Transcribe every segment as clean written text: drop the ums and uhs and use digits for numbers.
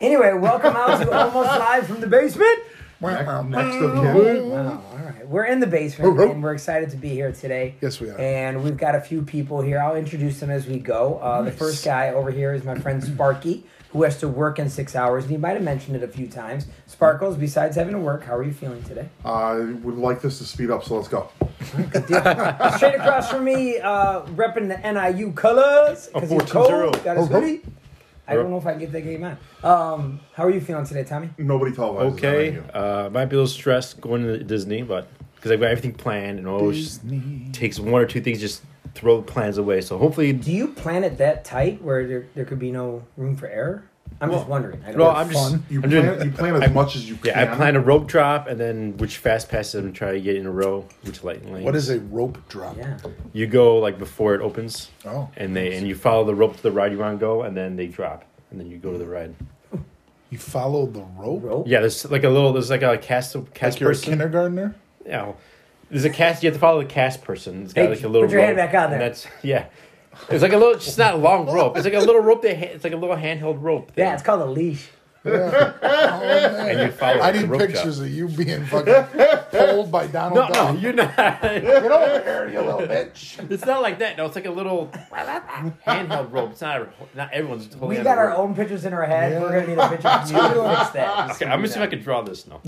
Anyway, welcome out to Almost Live from the Basement. Next of kin. Wow, all right. We're in the basement, and we're excited to be here today. Yes, we are. And we've got a few people here. I'll introduce them as we go. The first guy over here is my friend Sparky, who has to work in 6 hours. And he might have mentioned it a few times. Sparkles, besides having to work, how are you feeling today? I would like this to speed up, so let's go. Good deal. Straight across from me, repping the NIU colors. Because he's cold. Got his hoodie. I don't know if I can get that game on. How are you feeling today, Tommy? Nobody televises. Okay. Might be a little stressed going to Disney, but because I've got everything planned and always takes one or two things, just throw the plans away. So hopefully... Do you plan it that tight where there could be no room for error? I'm just wondering. You plan as much as you can. Yeah, I plan a rope drop and then which fast passes I'm going to try to get in a row, which light lanes. What is a rope drop? Yeah. You go like before it opens. Oh. And you follow the rope to the ride you want to go, and then they drop. And then you go to the ride. You follow the rope? Yeah, there's like a cast Like person. you're a kindergartner? Yeah. There's a cast. You have to follow the cast person. It's got like a little. Put your hand rope, back on there. And that's It's like a little. It's not a long rope. It's like a little rope. It's like a little handheld rope. Thing. Yeah, it's called a leash. Yeah. Oh, man. And you follow I the need rope pictures of you being fucking pulled by Donald No, Duck. you're not. Get over here, you little bitch. It's not like that. No, it's like a little handheld rope. It's not everyone's totally. We got our own pictures in our head. Yeah. We're going to need a picture from you to fix that. Okay, I'm gonna see if I can draw this now.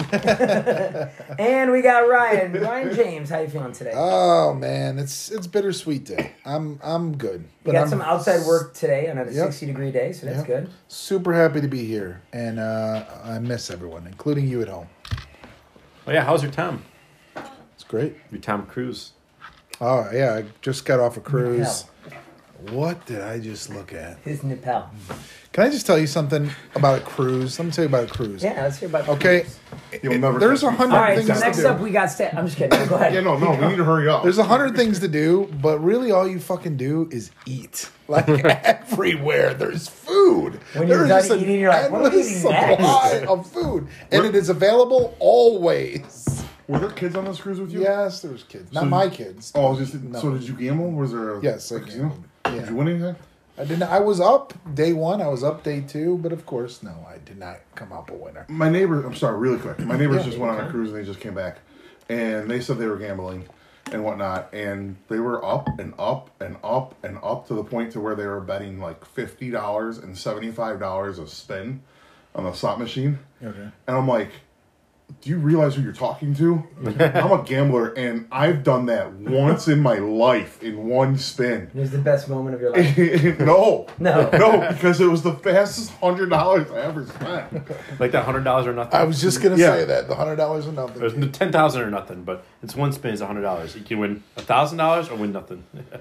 And we got Ryan. Ryan James, how you feeling today? Oh man, it's bittersweet day. I'm good. We got some outside work today on a 60-degree day, so that's Yep. good. Super happy to be here, and I miss everyone, including you at home. Oh yeah, how's your Tom? It's great. Your Tom Cruise. Oh yeah, I just got off a cruise. Nepal. What did I just look at? His Nepal. Can I just tell you something about a cruise? Let me tell you about a cruise. Yeah, let's hear about Okay, You'll never there's catch me. 100 All right, things so to next do. up we got I'm just kidding. Go ahead. Yeah, no, we need to hurry up. There's 100 things to do, but really all you fucking do is eat. Like everywhere, there's food. When you're There's done just eating, you're like, what are we endless eating next? supply of food, and it is available always. Were there kids on this cruise with you? Yes, there's kids. Not So- my kids. Oh, so did you gamble? Was there a Yes, I casino? gambled. Yeah. Did you win anything? I didn't. I was up day one. I was up day two, but of course, no, I did not come up a winner. My neighbor, I'm sorry, really quick. My neighbors Yeah, just went on a cruise and they just came back. And they said they were gambling and whatnot. And they were up and up and up and up to the point to where they were betting like $50 and $75 a spin on the slot machine. Okay. And I'm like, do you realize who you're talking to? I'm a gambler and I've done that once in my life in one spin. It was the best moment of your life. No, No. because it was the fastest $100 I ever spent. Like that $100 or nothing. I was just gonna Yeah. say that the $100 or nothing. There's 10,000 or nothing, but it's one spin is $100. You can win $1,000 or win nothing.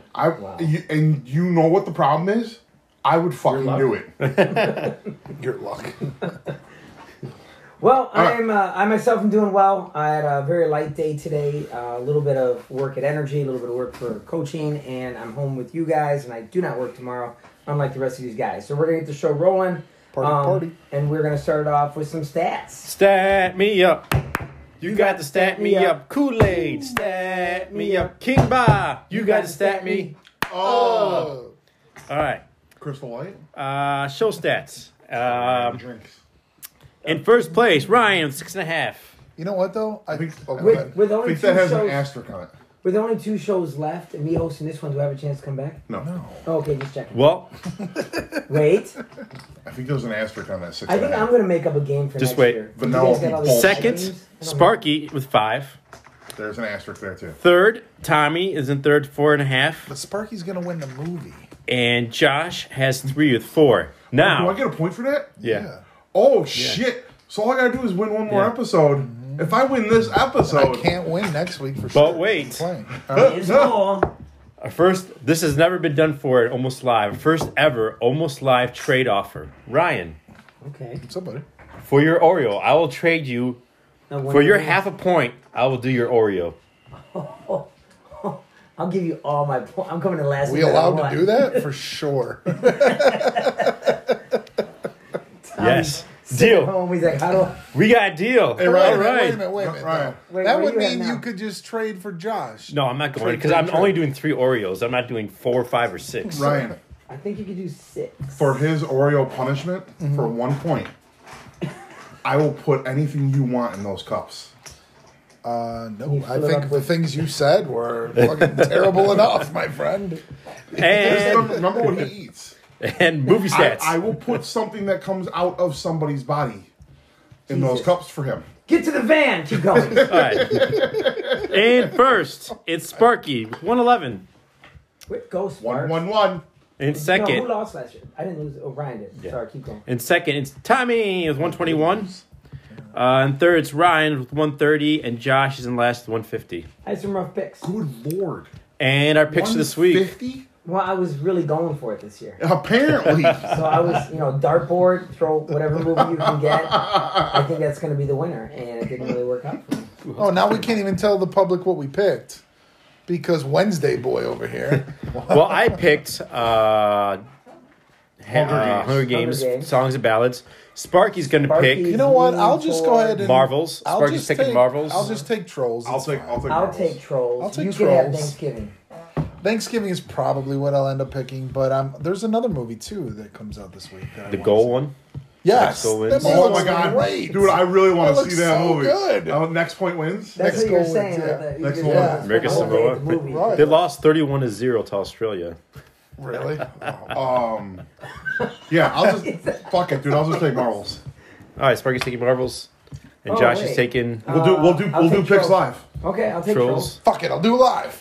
You know what the problem is? I would fucking do it. Your luck. Well, I myself am doing well. I had a very light day today. A little bit of work at Energy, a little bit of work for coaching, and I'm home with you guys, and I do not work tomorrow, unlike the rest of these guys. So we're going to get the show rolling. Party. And we're going to start off with some stats. Stat me up. You got to stat me up. Kool-Aid. Stat me up. King Ba. You got to stat me. Oh, All right. Crystal Light. Show stats. Drinks. In first place, Ryan, 6.5. You know what though? I think With I only think two that has an shows, asterisk on it. with only 2 shows left, and me hosting this one, do I have a chance to come back? No. Oh, okay, just checking. Well, Wait, I think there's an asterisk on that 6. I think I'm going to make up a game for Just next wait. year. Vanilla You guys got all these bullshit. second, items? I don't know. Sparky with 5. There's an asterisk there too. Third, Tommy is in third, 4.5. but Sparky's gonna win the movie. And Josh has 3 with 4. Do Now, I get a point for that? yeah. Oh shit! So all I gotta do is win one more Yeah. episode. If I win this I episode, can't win next week for sure. But wait. I'm playing. It's all. Our first, this has never been done for Almost Live. Our first ever Almost Live trade offer. Ryan, Okay. Somebody. for your Oreo, I will trade you, Now, for your half a point, I will do your Oreo. I'll give you all my points. I'm coming in last. We no matter allowed what. to do that for sure. Yes. Sitting at Deal. home, he's like, how do? We got a deal. Hey, All Ryan, Wait a right. minute, wait a minute. Ryan. though. Wait, That where would you at mean now? you could just trade for Josh. No, I'm not going Trade, because trade, I'm trade. only doing 3 Oreos. I'm not doing 4, 5, or 6. Ryan, I think you could do 6. for his Oreo punishment, for 1 point, I will put anything you want in those cups. No, You I fill it think up the with- things you said were fucking terrible enough, my friend. And Remember what he eats. movie stats. I will put something that comes out of somebody's body in those Jesus. cups for him. Get to the van. Keep going. All right. And first, it's Sparky with 111. Quick, go, Sparks. 1-1-1. In No, who second, lost last year? I didn't lose. Oh, Ryan did. Yeah. Sorry, keep going. it's Tommy with 121. And third, it's Ryan with 130, and Josh is in last with 150. I had some rough picks. Good lord. And our picks for this week. 150? Well, I was really going for it this year. Apparently. So I was, dartboard, throw whatever movie you can get. I think that's going to be the winner, and it didn't really work out for me. Oh, now we can't even tell the public what we picked because Wednesday boy over here. Well, I picked Hunger Games, Games. Songs and Ballads. Sparky's going to Sparky. pick You know what? I'll just go ahead and Marvels. I'll Sparky's just picking take, Marvels. I'll just take Trolls. I'll It's take fine. Marvels. I'll take Trolls. I'll take you can have Trolls. Thanksgiving. Thanksgiving is probably what I'll end up picking, but there's another movie too that comes out this week. That I The wanna goal see. one. Yes. Goal That wins. movie Oh my looks god. great. Dude, I really want That to see looks that so movie. good. Next point wins? That's Next what you're goal saying. wins, yeah. that Next you're one. just America the whole Samoa. day at the movie. Right. They lost 31-0 to Australia. Really? Yeah, I'll just fuck it, dude. I'll just take Marvels. All right, Sparky's taking Marvels, and Oh, Josh wait. is taking We'll do I'll we'll do take picks Trolls. live. Okay, I'll take Trolls. Fuck it, I'll do it live.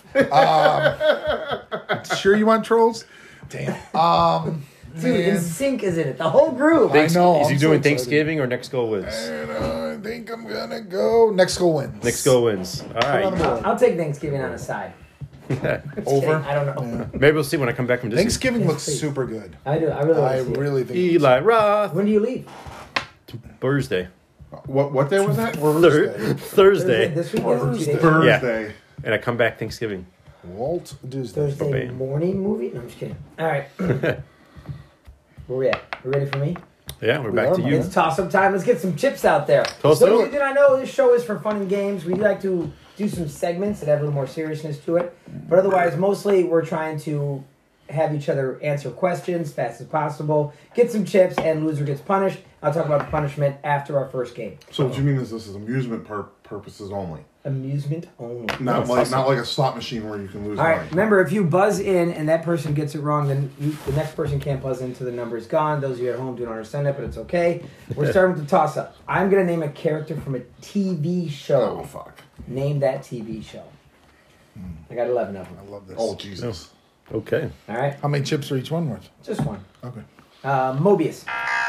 Sure you want Trolls? Damn. Dude, in sync is in it. The whole group. I know. Is I'm he so doing excited. Thanksgiving or next goal wins? And, I think I'm gonna go. Next goal wins. Next goal wins. All on the right. board. I'll take Thanksgiving on the side. Over. I don't know. Yeah. Maybe we'll see when I come back from Disney. Thanksgiving looks Please. super good. I do. I really want I to see it. really think. Eli Roth. When do you leave? Thursday. What day was that? Thursday. This week? Yes, in 2 days. Thursday. And I come back Thanksgiving. Walt Disney. Thursday Bam. morning movie? No, I'm just kidding. All right. Where we at? We ready for me? Yeah, we're We back are, to my you. man. It's toss-up time. Let's get some chips out there. Toss Those it. of you that I know, this show is for fun and games. We like to do some segments that have a little more seriousness to it. But otherwise, mostly we're trying to have each other answer questions as fast as possible, get some chips, and loser gets punished. I'll talk about the punishment after our first game. So what you mean is this is amusement purposes only? Amusement only. Not like a slot machine where you can lose All right. money. Remember, if you buzz in and that person gets it wrong, then the next person can't buzz in until the number's gone. Those of you at home don't understand that, but it's okay. We're starting with the toss-up. I'm going to name a character from a TV show. Oh fuck. Name that TV show. I got 11 of them. I love this. Oh Jesus. Okay. All right. How many chips are each one worth? Just one. Okay. Mobius.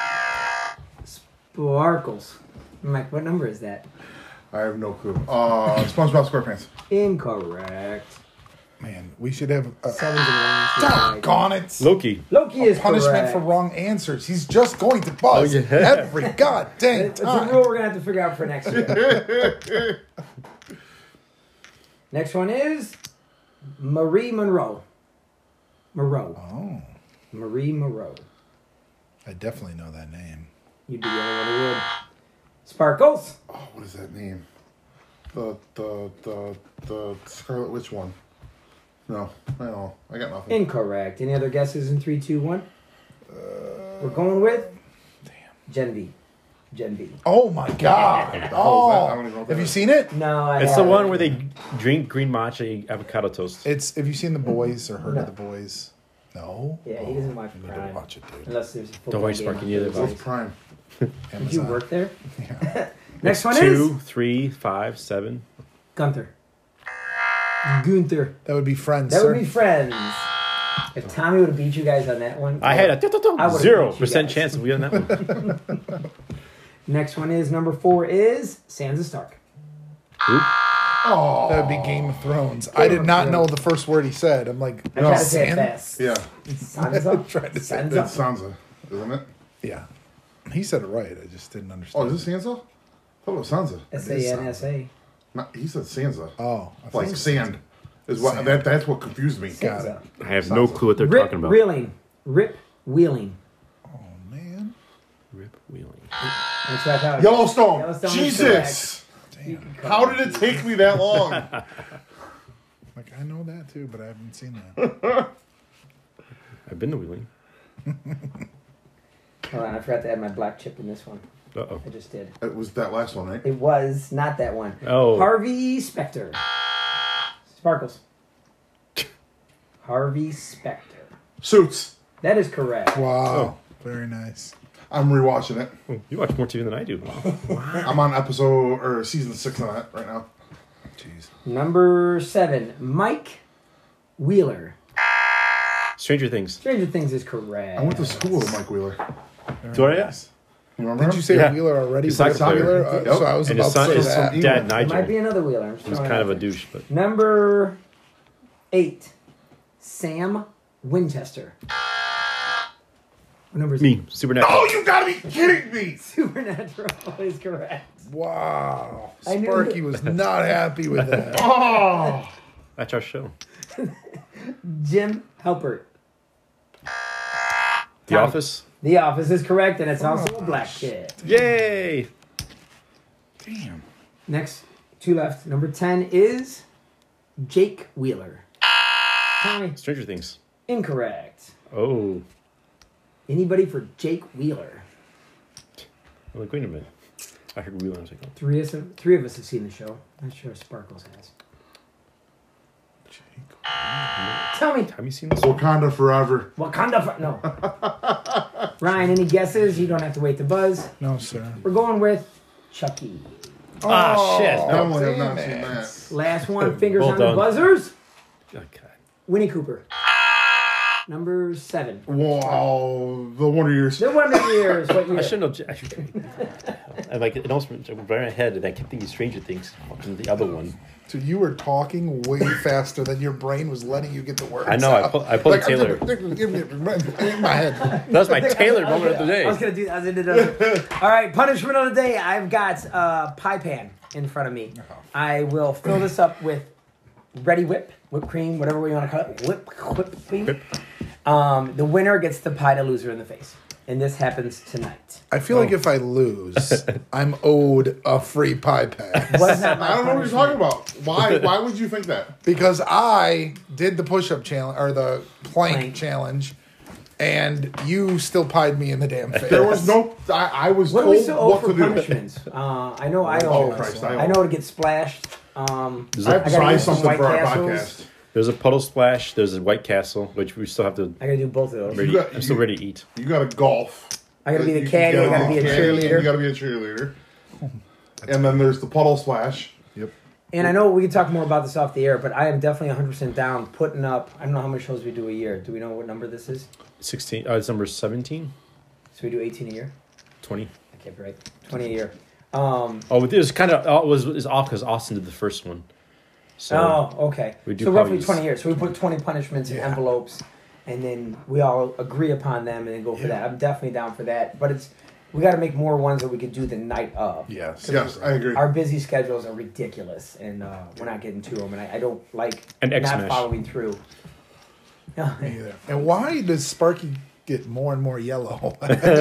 Sparkles. I'm like, what number is that? I have no clue. SpongeBob SquarePants. Incorrect. Man, we should have a Sevens and ones. doggone it. Loki. Loki is Punishment correct. for wrong answers. He's just going to buzz Oh, yeah. every goddamn It's a time. rule we're going to have to figure out for next year. Next one is Marie Monroe. Moreau. Oh, Marie Moreau. I definitely know that name. You'd be the only one who would. Sparkles. Oh, what is that name? The Scarlet Witch one. No, I got nothing. Incorrect. Any other guesses in 3, 2, 1? We're going with Genevieve. Genevieve. Oh my god. I don't even know Oh, what have that you is. seen it? No, I It's the haven't. one where they drink green matcha avocado toast. It's. Have you seen The Boys or heard No. of The Boys? No. Yeah, he doesn't watch You need to Prime. watch it, dude. Unless there's a football Don't worry, game Sparky, on neither Thursday. of What's Prime? Did you Amazon. work there? Yeah. Next one 2, is 3, 5, 7. Gunther. Gunther. That would be Friends. That sir. would be Friends. If Tommy would have beat you guys on that one. I had a I would've 0% beat you guys. chance of winning that one. Next one is number 4 is Sansa Stark. Oh, That would be Game of Thrones. I did of not know Thrones. the first word he said. I'm like, I tried to say it San- fast. yeah, Sansa. Tried to say Sansa. it's Sansa, isn't it? Yeah. He said it right. I just didn't Oh, understand. is it Sansa? I thought it was Sansa. Sansa. No, he said Sansa. Oh, I Like think- sand. Is what Sand. that's what confused me. Got it. Sansa. I have no clue what they're Rip talking about. Wheeling. Rip Wheeling. Oh man. Rip Wheeling. That's what I thought. Yellowstone. Yellowstone is Jesus. You Damn. can cut How it. did it take me that long? Like I know that too, but I haven't seen that. I've been to Wheeling. Hold on, I forgot to add my black chip in this one. Uh-oh. I just did. It was that last one, right? It was not that one. Oh. Harvey Specter. Sparkles. Harvey Specter. Suits. That is correct. Wow. Very nice. I'm rewatching it. Oh, you watch more TV than I do. Wow. I'm on episode or season 6 on that right now. Jeez. Number 7, Mike Wheeler. Stranger Things. Stranger Things is correct. I went to school with Mike Wheeler. Do I ask? You remember? Did him? you say Yeah. Wheeler already? He's soccer player. Wheeler? Yep. So I was And about his son to is say that. dad, There Nigel. might be another Wheeler. I'm just He's throwing kind it of a out there. douche, but Number 8, Sam Winchester. What number is me, Supernatural. Oh, you gotta be kidding me! Supernatural is correct. Wow. I knew Sparky it. was not happy with that. Oh! That's our show. Jim Halpert. The Office. The Office is correct, and it's also a black kid. Yay! Damn. Next, 2 left. Number 10 is Jake Wheeler. Tommy, Stranger Things. incorrect. Oh. Anybody for Jake Wheeler? I'm like, wait a minute. I heard Wheeler. I was like, oh. Three of us have seen the show. Not sure if Sparkles has. Tell me. Have you seen this? Wakanda Forever. No. Ryan, any guesses? You don't have to wait to buzz. No, sir. We're going with Chucky. Ah, shit. I No. only have not damn seen it. that. Last one. Fingers Well on the done. buzzers. Oh, God. Winnie Cooper. Number 7. Wow, the Wonder Years. The Wonder Years. What year? I should know. And like, it almost went right ahead, and I kept thinking Stranger Things. Fucking the other one. So you were talking way faster than your brain was letting you get the words I know. out. I pulled Taylor. In my head. That was my Taylor moment of the day. I was gonna do. All right, punishment of the day. I've got a pie pan in front of me. I will fill this up with Ready Whipped cream, whatever we want to call it. Whipped cream. The winner gets to pie the loser in the face, and this happens tonight. I feel like if I lose, I'm owed a free pie pass. Was not my I don't know what you're talking punishment. about. Why would you think that? Because I did the push-up challenge, or the plank Plank. challenge, and you still pied me in the damn face. There was no. I was What do we told still owe what for to do. punishments? I know I Oh, owe. Christ, I know to get splashed. I have to gotta buy get some something White for our Castles. podcast. There's a Puddle Splash. There's a White Castle, which we still have to. I gotta do both of those. Ready, got- I'm still ready to eat. You got to golf. I gotta be the You caddy. I gotta gotta be a caddy, and cheerleader. You got to be a cheerleader. And then there's the puddle splash. Yep. And I know we can talk more about this off the air, but I am definitely 100% down putting up. I don't know how many shows we do a year. Do we know what number this is? 16. It's number 17, So we do 18 a year. 20. I can't be right. 20 a year. Oh, it was kind of was off because Austin did the first one. So Oh, okay. we do So roughly probably 20 years. So we put 20 punishments in Yeah. envelopes, and then we all agree upon them and then go for that. I'm definitely down for that. But we got to make more ones that we could do the night of. Yes. Yes, I agree. Our busy schedules are ridiculous, and we're not getting to them. And I don't like And not X-Smash. following through. Me either. And why does Sparky get more and more yellow?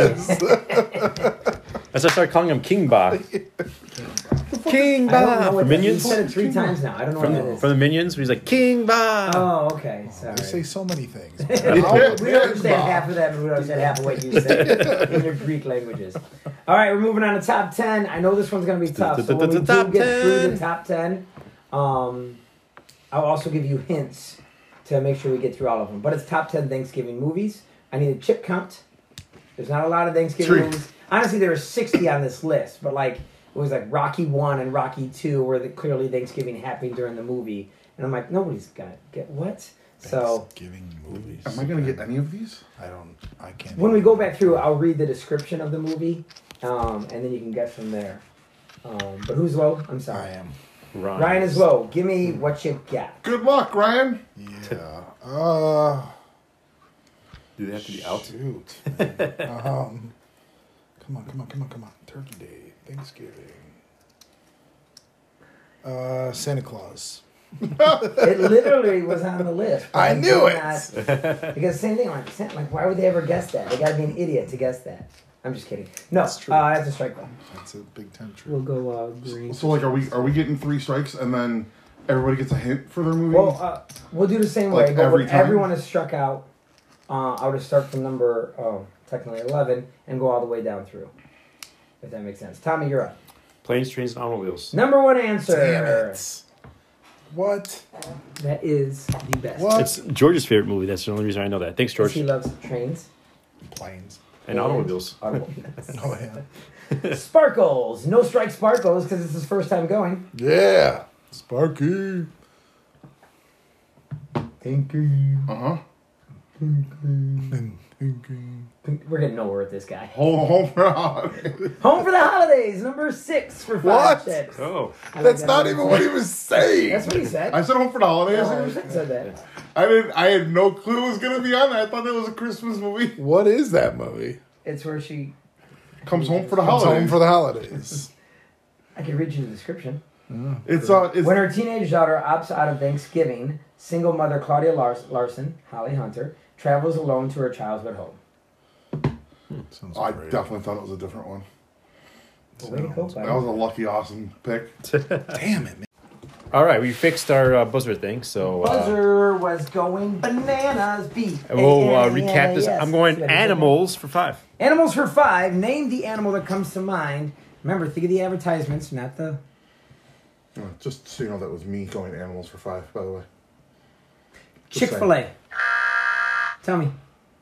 as I started calling him King Ba. King I don't know Ba what from that- You Minions. said it 3 times now. I don't know what that is. From the Minions, he's like King Ba. Oh, okay. Sorry. They say so many things. We don't understand half of that, but we don't understand half of what you said in your Greek languages. All right, we're moving on to top 10. I know this one's going to be tough. So when we do Top get through 10. the top 10, I'll also give you hints to make sure we get through all of them. But it's top 10 Thanksgiving movies. I need a chip count. There's not a lot of Thanksgiving 3. movies. Honestly, there were 60 on this list, but like it was like Rocky 1 and Rocky 2 where clearly Thanksgiving happened during the movie. And I'm like, nobody's got get what? So Thanksgiving movies. Am I going to get any of these? I can't. when we go back through, I'll read the description of the movie, and then you can guess from there. But who's low? I'm sorry. I am. Ryan is low. Give me what you got. Good luck, Ryan. Yeah. Do they have to be out? Shoot. Come on. Turkey Day, Thanksgiving. Santa Claus. It literally was on the list. but I knew did it. not- because same thing, like why would they ever guess that? They got to be an idiot to guess that. I'm just kidding. No, That's true. that's a strike though. That's a Big Ten trip. We'll go green. So, like, are we getting 3 strikes and then everybody gets a hint for their movie? Well, we'll do the same Like way. But every when time? everyone is struck out, I'll just start from number technically 11 and go all the way down through. if that makes sense. Tommy, you're up. Planes, Trains, and Automobiles. Number one answer. Damn it. What? That is the best. What? It's George's favorite movie. That's the only reason I know that. Thanks, Because George. he loves trains. Planes. And automobiles. Automobiles. Oh, yeah. Sparkles. No strike Sparkles because it's his first time going. Yeah. Sparky. Pinky. Uh-huh. We're getting nowhere with this guy. Home for holidays. Home for the holidays. Number 6 for 5 What? checks. Oh. I like That's that not one. even what he was saying. That's what he said. I said home for the holidays. Oh, he said that. I had no clue it was gonna be on there. I thought that was a Christmas movie. What is that movie? It's where she. Comes home for the Comes holidays. home for the holidays. I can read you the description. It's When her teenage daughter opts out of Thanksgiving, single mother Claudia Larson, Holly Hunter, travels alone to her childhood home. Sounds I great. definitely thought it was a different one. Well, way to go, buddy. That was a lucky, awesome pick. Damn it, man. All right, we fixed our buzzer thing, so Buzzer was going bananas. B. we'll recap this. I'm going Yes. animals for 5. Animals for 5. Name the animal that comes to mind. Remember, think of the advertisements, not the. Just so you know, that was me going animals for 5, by the way. Just Chick-fil-A. Tell me.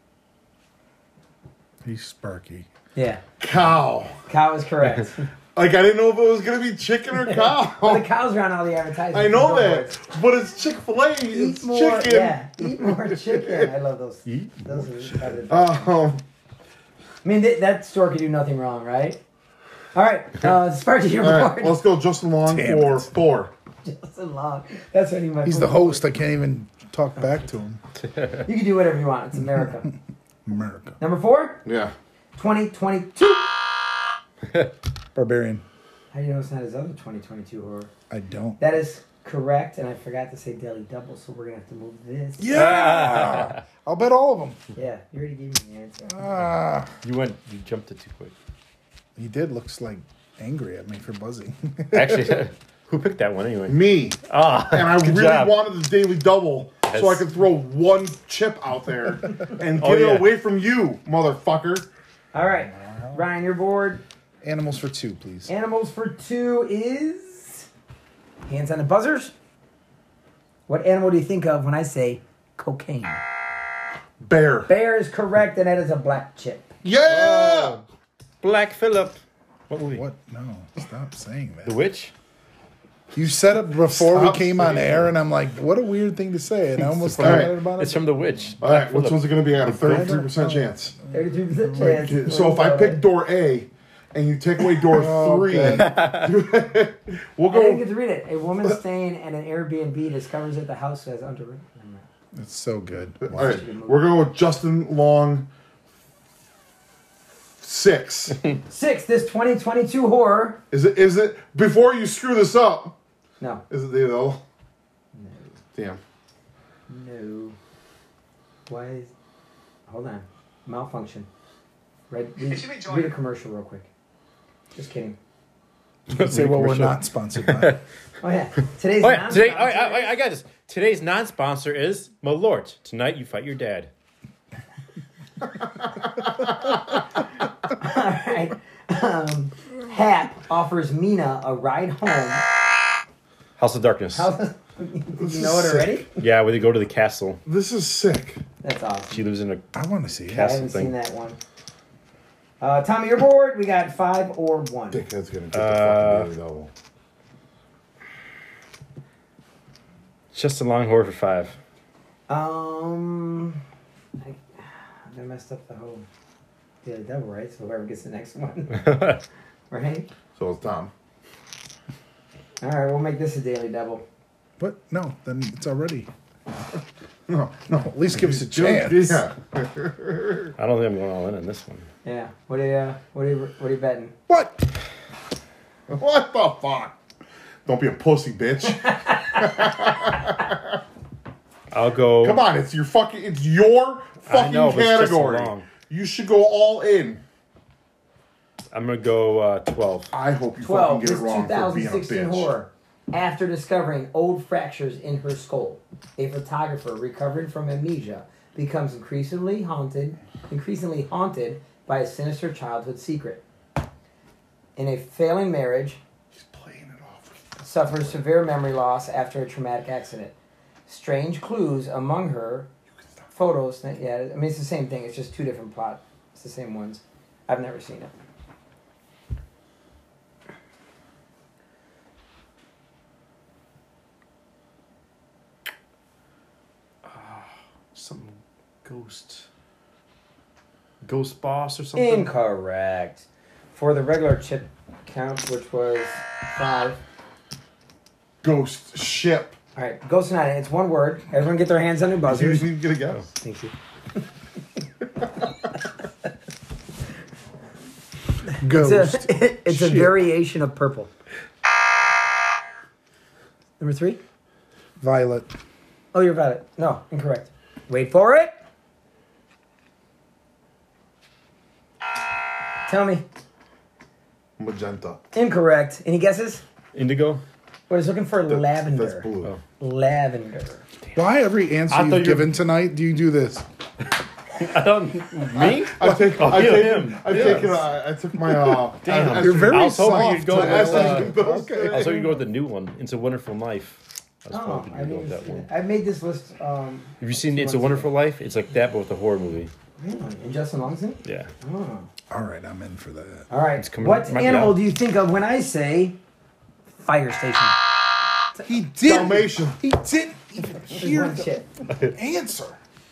He's Sparky. Yeah. Cow. Cow is correct. Like, I didn't know if it was going to be chicken or cow. Well, the cows are on all the advertisements. I know Go that. for it. But it's Chick-fil-A. Eat It's more, chicken. yeah. Eat more chicken. I love those. Those are the best. Um, I mean, that store could do nothing wrong, right? All right, Sparky, you're all right, bored. let's go Justin Long Damn for it. 4. Justin Long. That's what he might. He's the host. I can't even talk back to him. You can do whatever you want. It's America. America. Number 4, Yeah. 2022. Barbarian. How do you know it's not his other 2022 horror? I don't. That is correct, and I forgot to say Daily Double, so we're gonna have to move this. Yeah. I'll bet all of them. Yeah, you already gave me the answer. You jumped it too quick. He did. Looks like angry at me for buzzing. Actually, who picked that one anyway? Me. Ah, And I good really job. wanted the daily double so I Yes. could throw one chip out there and get Oh, yeah. it away from you, motherfucker. All right, Ryan, you're bored. Animals for 2, please. Animals for 2 is hands on the buzzers. What animal do you think of when I say cocaine? Bear. Bear is correct, and that is a black chip. Yeah! Black Phillip. What movie? What? No. Stop saying The that. Witch? You said it before Stop we came on saying air, that. and I'm like, what a weird thing to say. And I almost All thought right. about it. It's from The Witch. All right, Black which one's it going to be at? A I don't 33% know. chance. 33% chance. So if I pick door A and you take away door 3, we'll I didn't go. get to read it. A woman staying at an Airbnb discovers that the house has underwritten. It's so good. All right, we're going with Justin Long 6. 6, this 2022 horror. Is it before you screw this up? No. Is it the though? Damn. No. Why is... Hold on. Malfunction. Read a commercial real quick. Just kidding. Say what we're not sponsored by. Oh, yeah. Today's Oh, yeah. Today, non-sponsor- I got this. Today's non-sponsor is Malort. Tonight you fight your dad. All right. Hap offers Mina a ride home. House of Darkness. You know it already? Yeah, where they go to the castle. This is sick. That's awesome. She lives in a I want to see it. I castle haven't thing. seen that one. Tommy, you're bored. We got 5 or 1. Dickhead's going to get the fucking daily double. Just a long horror for 5. I messed up the whole Daily Double, right? So whoever gets the next one, right? So it's Tom. All right, we'll make this a Daily Double. But no, then it's already. No. At least give us a chance. Yeah. I don't think I'm going all in on this one. Yeah. What are you betting? What? What the fuck? Don't be a pussy, bitch. I'll go. Come on, it's your I fucking know, but it's just so category. long. You should go all in. I'm going to go 12. I hope you 12. fucking get This it wrong for being a 2016 bitch. horror. After discovering old fractures in her skull, a photographer recovering from amnesia becomes increasingly haunted by a sinister childhood secret. in a failing marriage, He's playing it off. suffers severe memory loss after a traumatic accident. Strange clues among her photos. Yeah, I mean, it's the same thing. It's just two different plot. It's the same ones. I've never seen it. Some ghost boss or something. Incorrect. For the regular chip count, which was 5. Ghost ship. All right, Ghost Night. It's one word. Everyone get their hands on their You buzzers. need to get a guess. Thank you. Ghost. It's a Shit. variation of purple. Number 3. Violet. Oh, you're valid. No, incorrect. Wait for it. Tell me. Magenta. Incorrect. Any guesses? Indigo. We're just looking for lavender. That's blue. Oh. Lavender. Why every answer I thought you've you- given tonight do you do this? I don't. Me? I took him. I took my Damn. You're very I was hoping soft. you'd go with, Okay. I was hoping you'd go with the new one. It's a Wonderful Life. I was Oh, hoping I you'd go didn't with that see one. that. I made this list. Have you seen It's a Wonderful Life? It's like that, but with a horror movie. Really? And Justin Longson? Yeah. Oh. All right, I'm in for that. All right. It's coming- What might be animal out. do you think of when I say fire station? He didn't. Dalmatian. He didn't even There's hear one the shit. answer.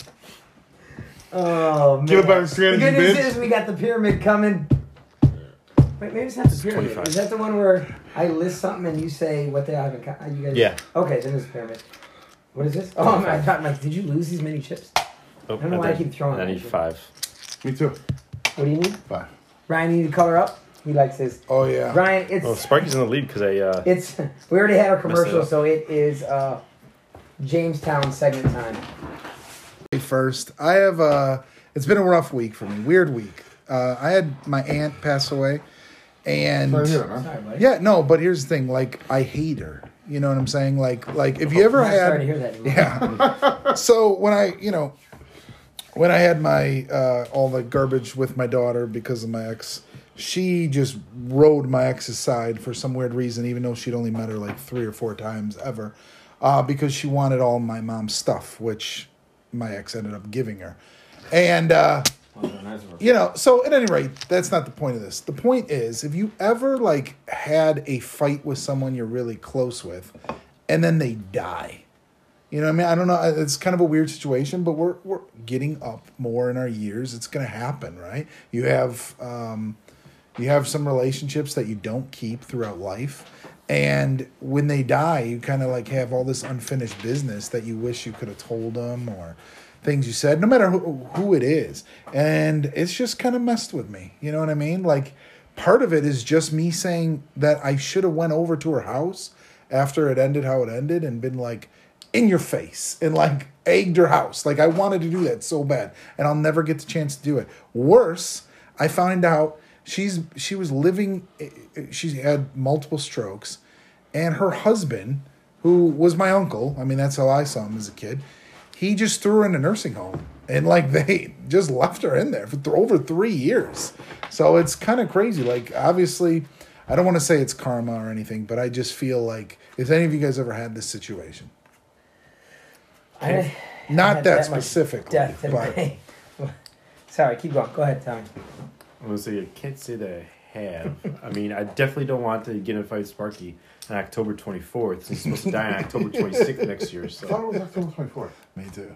Oh, man. Get a better The strategy, good news bitch. is we got the pyramid coming. Wait, maybe it's not the pyramid. 25. Is that the one where I list something and you say what they have in common? You guys? Yeah. Okay, then it's the pyramid. What is this? Oh, my God, Mike, did you lose these many chips? Oh, I don't know why I keep throwing I them. need 5. Me too. What do you need? 5. Ryan, you need to color up? He likes his. Oh yeah. Ryan, it's. Oh, Sparky's in the lead because I. It's. We already had our Messed it commercial, up. so it is Jamestown segment time. First, I have it's been a rough week for me. Weird week. I had my aunt pass away, and Sorry to hear that, man. Sorry, buddy. yeah, no, but here's the thing. Like, I hate her. You know what I'm saying? Like if you ever I'm not sorry to had, hear that anymore. yeah. So when I had my all the garbage with my daughter because of my ex, she just rode my ex's side for some weird reason, even though she'd only met her like 3 or 4 times ever, because she wanted all my mom's stuff, which my ex ended up giving her. And, so at any rate, that's not the point of this. The point is, if you ever like had a fight with someone you're really close with and then they die, you know what I mean? I don't know. It's kind of a weird situation, but we're getting up more in our years. It's going to happen, right? You have some relationships that you don't keep throughout life. And when they die, you kind of like have all this unfinished business that you wish you could have told them, or things you said, no matter who it is. And it's just kind of messed with me. You know what I mean? Like, part of it is just me saying that I should have went over to her house after it ended how it ended and been like, in your face, and like egged her house. Like, I wanted to do that so bad, and I'll never get the chance to do it. Worse, I found out she had multiple strokes, and her husband, who was my uncle, I mean, that's how I saw him as a kid, he just threw her in a nursing home, and like they just left her in there for over 3 years. So it's kind of crazy. Like, obviously, I don't want to say it's karma or anything, but I just feel like, if any of you guys ever had this situation, I not had that much specifically, death in but my- Sorry, keep going. Go ahead, Tommy. I'm gonna say I can't say that I have. I mean, I definitely don't want to get in a fight with Sparky on October 24th. Since he's supposed to die on October 26th next year. I thought So it was October 24th. me too.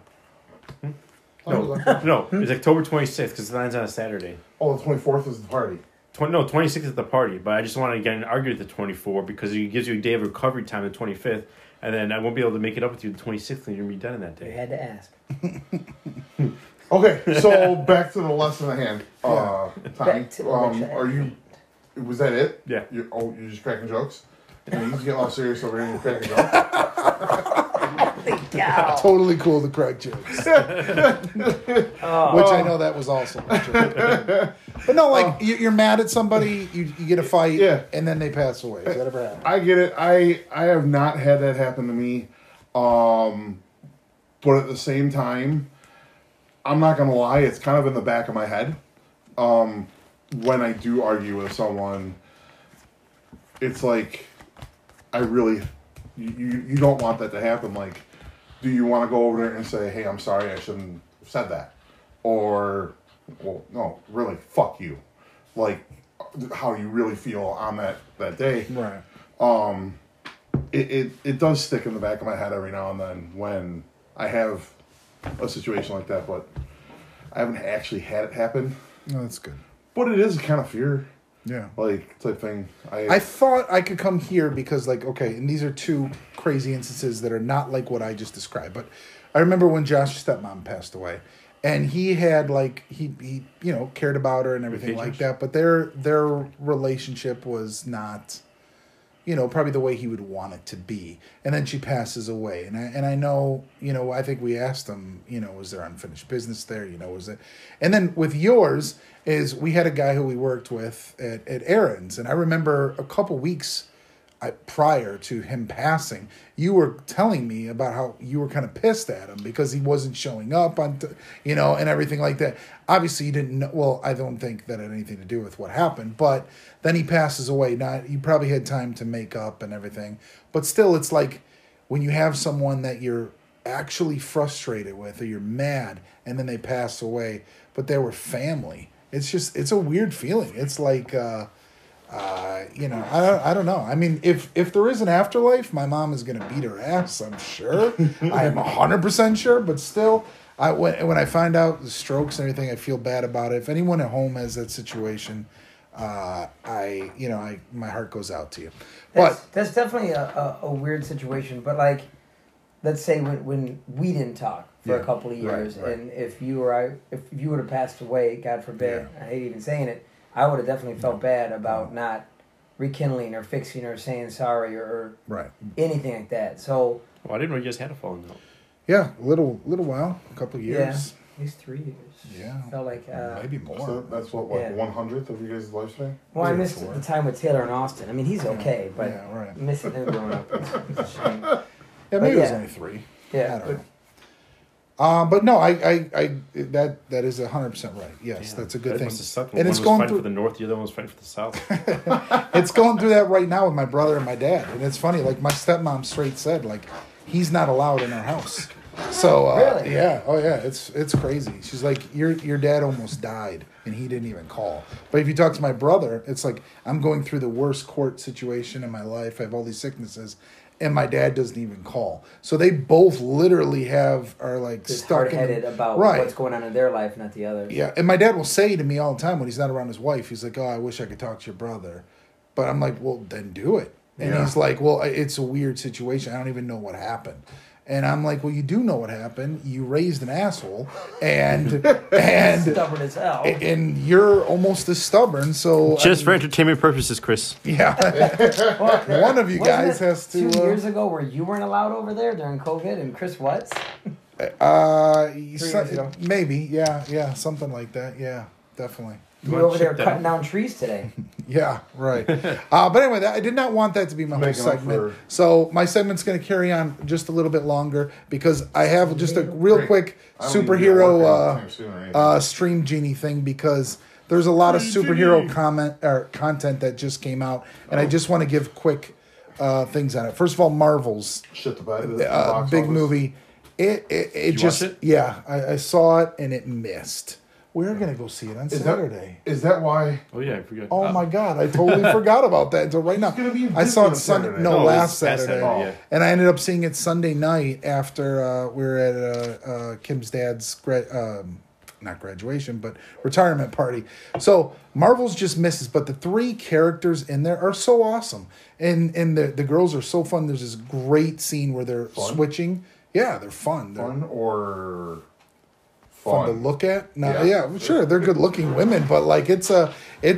no, it's October 26th because the line's on a Saturday. Oh, the 24th is the party. 26th is the party, but I just wanted to get an argument at the 24th because it gives you a day of recovery time, the 25th, and then I won't be able to make it up with you the 26th, and you're gonna be done in that You day. had to ask. Okay, so back to the lesson at hand. Tommy, Back to the lesson at are you? Was that it? Yeah. You're just cracking jokes. You need to get all serious over here and cracking jokes. Totally cool to crack jokes. Which I know that was also not true. But no, like, you're mad at somebody, you get a fight, Yeah. and then they pass away. Does that ever happen? I get it. I have not had that happen to me. But at the same time, I'm not gonna lie, it's kind of in the back of my head. When I do argue with someone, it's like, I really, you don't want that to happen. Like, do you want to go over there and say, hey, I'm sorry, I shouldn't have said that? Or, well, no, really, fuck you. Like, how you really feel on that day. Right. It does stick in the back of my head every now and then when I have a situation like that, but I haven't actually had it happen. No, that's good. But it is a kind of fear, Yeah. like, type thing. I thought I could come here because, like, okay, and these are two crazy instances that are not like what I just described. But I remember when Josh's stepmom passed away, and he had, like, he you know, cared about her and everything like that. But their relationship was not, you know, probably the way he would want it to be. And then she passes away. And I know, you know, I think we asked him, you know, was there unfinished business there? You know, was it? And then with yours is we had a guy who we worked with at Aaron's. And I remember a couple weeks prior to him passing, you were telling me about how you were kind of pissed at him because he wasn't showing up on, you know, and everything like that. Obviously, you didn't know. Well, I don't think that had anything to do with what happened. But then he passes away. Not you probably had time to make up and everything. But still, it's like when you have someone that you're actually frustrated with or you're mad, and then they pass away, but they were family. It's a weird feeling. It's like. You know, I don't know. I mean, if there is an afterlife, my mom is going to beat her ass, I'm sure. I am 100% sure, but still, when I find out the strokes and everything, I feel bad about it. If anyone at home has that situation, my heart goes out to you. That's definitely a weird situation, but like, let's say when we didn't talk for a couple of years, right. and if you would have passed away, God forbid, I hate even saying it, I would have definitely felt bad about not rekindling or fixing or saying sorry or anything like that. So, well, I didn't know you guys had a falling out. Yeah, a little while, a couple of years. Yeah, at least 3 years. Yeah, felt like maybe more. So that's what 100th of you guys' lifespan? Well, I missed the time with Taylor and Austin. I mean, he's okay, but missing him growing up is a shame. Yeah, maybe it was only 3. Yeah, I don't know. But no, I that is 100% right. Yes, that's a good thing. Must have sucked. And one it's was going fighting through for the north, the other one was fighting for the south. It's going through that right now with my brother and my dad, and it's funny. Like my stepmom straight said, like he's not allowed in our house. So really? Yeah, oh yeah, it's crazy. She's like, your dad almost died, and he didn't even call. But if you talk to my brother, it's like I'm going through the worst court situation in my life. I have all these sicknesses. And my dad doesn't even call. So they both literally are like just stuck hard-headed about what's going on in their life, not the others. Yeah, and my dad will say to me all the time when he's not around his wife, he's like, "Oh, I wish I could talk to your brother," but I'm like, "Well, then do it." And he's like, "Well, it's a weird situation. I don't even know what happened." And I'm like, well, you do know what happened. You raised an asshole, and stubborn as hell. And you're almost as stubborn. So just for entertainment purposes, Chris. Yeah, one of you guys has to. 2 years ago, where you weren't allowed over there during COVID, and Chris was. 3 years ago. Maybe, yeah, something like that. Yeah, definitely. You were over there cutting down trees today. Yeah, right. But anyway, I did not want that to be my whole segment. So my segment's going to carry on just a little bit longer because I have just a real quick superhero Stream Genie thing because there's a lot of superhero content that just came out, and I just want to give quick things on it. First of all, Marvel's big movie. It just watch it? Yeah, I saw it and it missed. We're going to go see it on Saturday. Is that why? Oh, yeah, I forgot. Oh, my God. I totally forgot about that until right now. I saw it Sunday. Last Saturday. Yeah. And I ended up seeing it Sunday night after we were at Kim's dad's, not graduation, but retirement party. So Marvel's just misses. But the 3 characters in there are so awesome. And the girls are so fun. There's this great scene where they're switching. Yeah, they're fun. Fun or... Fun to look at. No, yeah, sure, they're good-looking women, but like it's great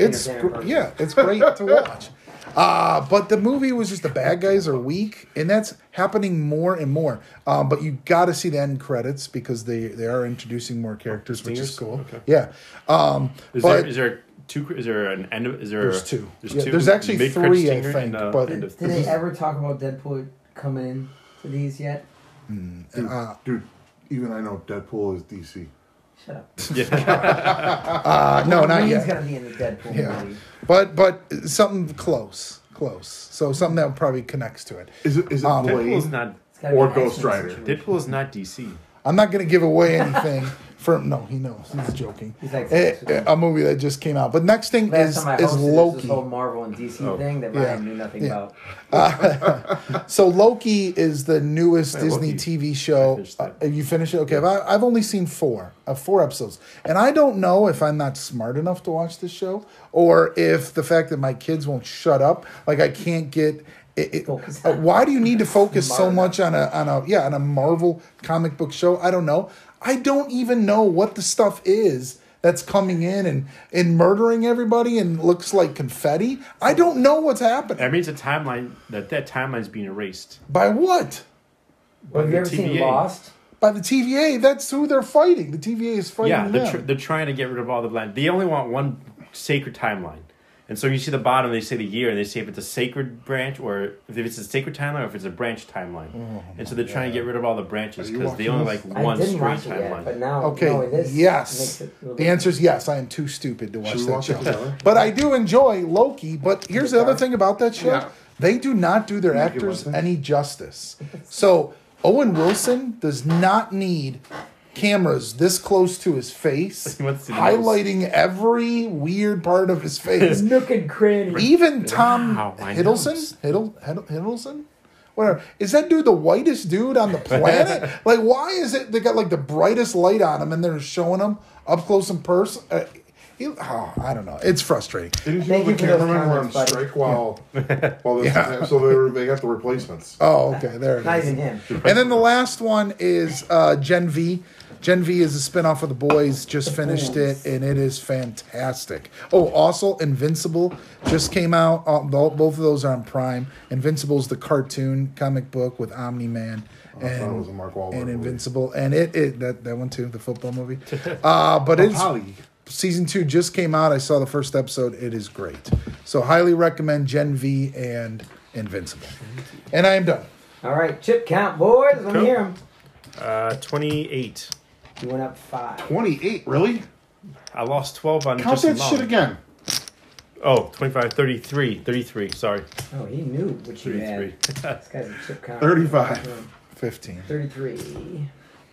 to watch. But the movie was just the bad guys are weak, and that's happening more and more. But you got to see the end credits because they are introducing more characters, which is cool. Okay. Yeah. Is there an end? There's 2. There's 2. Two. There's actually 3, I think. But did they ever talk about Deadpool coming in to these yet? Dude. Even I know Deadpool is DC. Shut up. Yeah. No, not yet. He's gonna be in the Deadpool movie. But something close. Close. So something that probably connects to it. Is it Deadpool's Blade not. It's gotta be or an Ghost X-Men Rider? situation. Deadpool is not DC. I'm not going to give away anything from. No, he knows. He's joking. He's like, A movie that just came out. But next thing last is time I hosted this Loki. whole Marvel and DC thing that Ryan knew nothing about. So Loki is the newest Yeah, Disney Loki. TV show. I finished it. Have you finished it? Okay, I've only seen four episodes, and I don't know if I'm not smart enough to watch this show, or if the fact that my kids won't shut up, like I can't get. Focus. Why do you need to focus so Smart much on a Marvel comic book show? I don't know. I don't even know what the stuff is that's coming in and murdering everybody and looks like confetti. I don't know what's happening. That means a timeline that timeline's being erased. By what? Well, have you the ever seen TVA. Lost? By the TVA. That's who they're fighting. The TVA is fighting Yeah, them. they're trying to get rid of all the blind. They only want one sacred timeline. And so you see the bottom, they say the year, and they say if it's a sacred branch, or if it's a sacred timeline, or if it's a branch timeline. And so they're trying to get rid of all the branches Are you because they watching only this? like I one didn't straight watch it yet, timeline. but now Okay, knowing this yes. makes it a little The bit- answer is yes. I am too stupid to watch Should we that watch it show. together? But I do enjoy Loki. But here's the other thing about that show. Yeah. They do not do their Make it actors one thing. any justice. So Owen Wilson does not need cameras this close to his face, He wants to see the highlighting every weird part of his face. Nook and cranny. Even Tom Wow, my Hiddleston, nose. Hiddleston, whatever. Is that dude the whitest dude on the planet? Like, why is it they got like the brightest light on him and they're showing him up close in person? I don't know. It's frustrating. Didn't you Thank know you the for those cameramen were on comments, buddy. strike while this Yeah. so they got the replacements? Oh, okay, there it Not is. even him. And then the last one is Gen V. Gen V is a spinoff of The Boys. Just finished it, and it is fantastic. Oh, also Invincible just came out. Both of those are on Prime. Invincible is the cartoon comic book with Omni-Man. I thought it was a Mark Wahlberg and movie. Invincible, and that one too, the football movie. But it's Holly. season 2 just came out. I saw the first episode. It is great. So highly recommend Gen V and Invincible. And I am done. All right, chip count, boys. Let me Cool. hear him. 28. You went up 5. 28, really? I lost 12 on Count just that long. shit again. Oh, 25, 33. Sorry. Oh, he knew what you 33. had. This guy's a chip count. 35. 15. 33.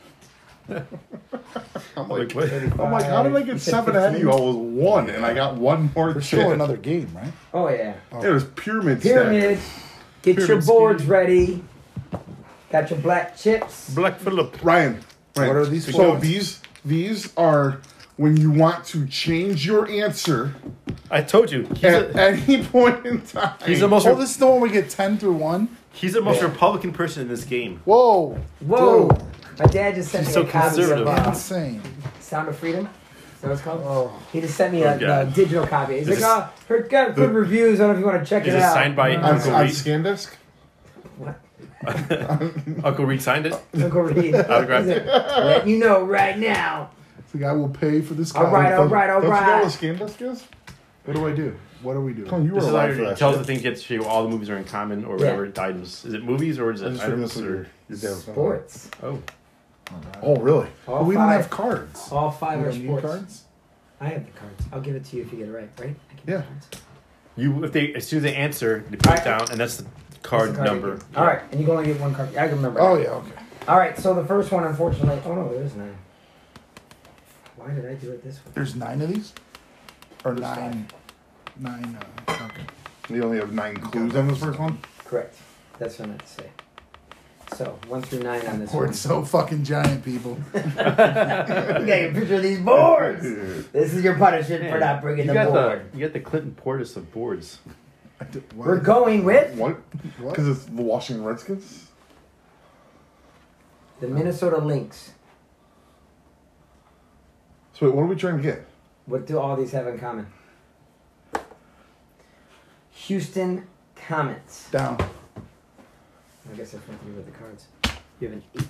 I'm Like, like, what? I'm like, how did I You get said 7 ahead of 15? you? I was 1, and I got one more There's chip. still another game, right? Oh, yeah. It was pyramid Pyramid. Get your Pyramid boards scheme. ready. Got your black chips. Black Phillip. stack. Ryan. What are these So for? these are when you want to change your answer I told you. at any point in time. He's the most Oh, this is the one we get 10 through 1? he's the most Yeah. Republican person in this game. Whoa. Whoa. Dude, My dad just sent He's me so a copy conservative. of insane. Sound of Freedom. Is that what it's called? Oh. He just sent me Oh, a God. digital copy. He's Is like, oh, heard got good reviews. I don't know if you want to check Is it it out. signed by on, Uncle on Reed? ScanDisk. What? Uncle Reed signed it? Uncle Reed. Autographed He's it? like, letting you know right now. The guy will pay for this All right, all right, all Don't you know right. what ScanDisk is? What do I do? What do we do? Come on, you were This is alive how for it that tells shit. the thing gets to you all the movies are in common or whatever items. Is it movies or is I it just figured items? that's what Or, your dad was talking Sports. oh. about. Oh, really? All But we don't five. have cards. All 5 We are don't need sports. cards? I have the cards. I'll give it to you if you get it right. Right? I give you Yeah. the cards. You if they as soon as they answer, they put it Alright. down and that's the That's card the card you number. get. All right, and you can only get one card. I can remember. Oh, yeah, okay. All right, so the first one, unfortunately. Oh no, there is 9. Why did I do it this way? There's 9 of these? Or 9? 9, okay. You only have 9 clues on this first one? Correct. That's what I meant to say. So 1 through 9 on this one. Board's so fucking giant, people. You got your picture of these boards. This is your punishment for not bringing the board. You got the Clinton Portis of boards. We're going with What? What? Because it's the Washington Redskins? the Minnesota Lynx. So wait, what are we trying to get? What do all these have in common? Houston Comets. Down. I guess that's nothing to do with the cards. You have an 8.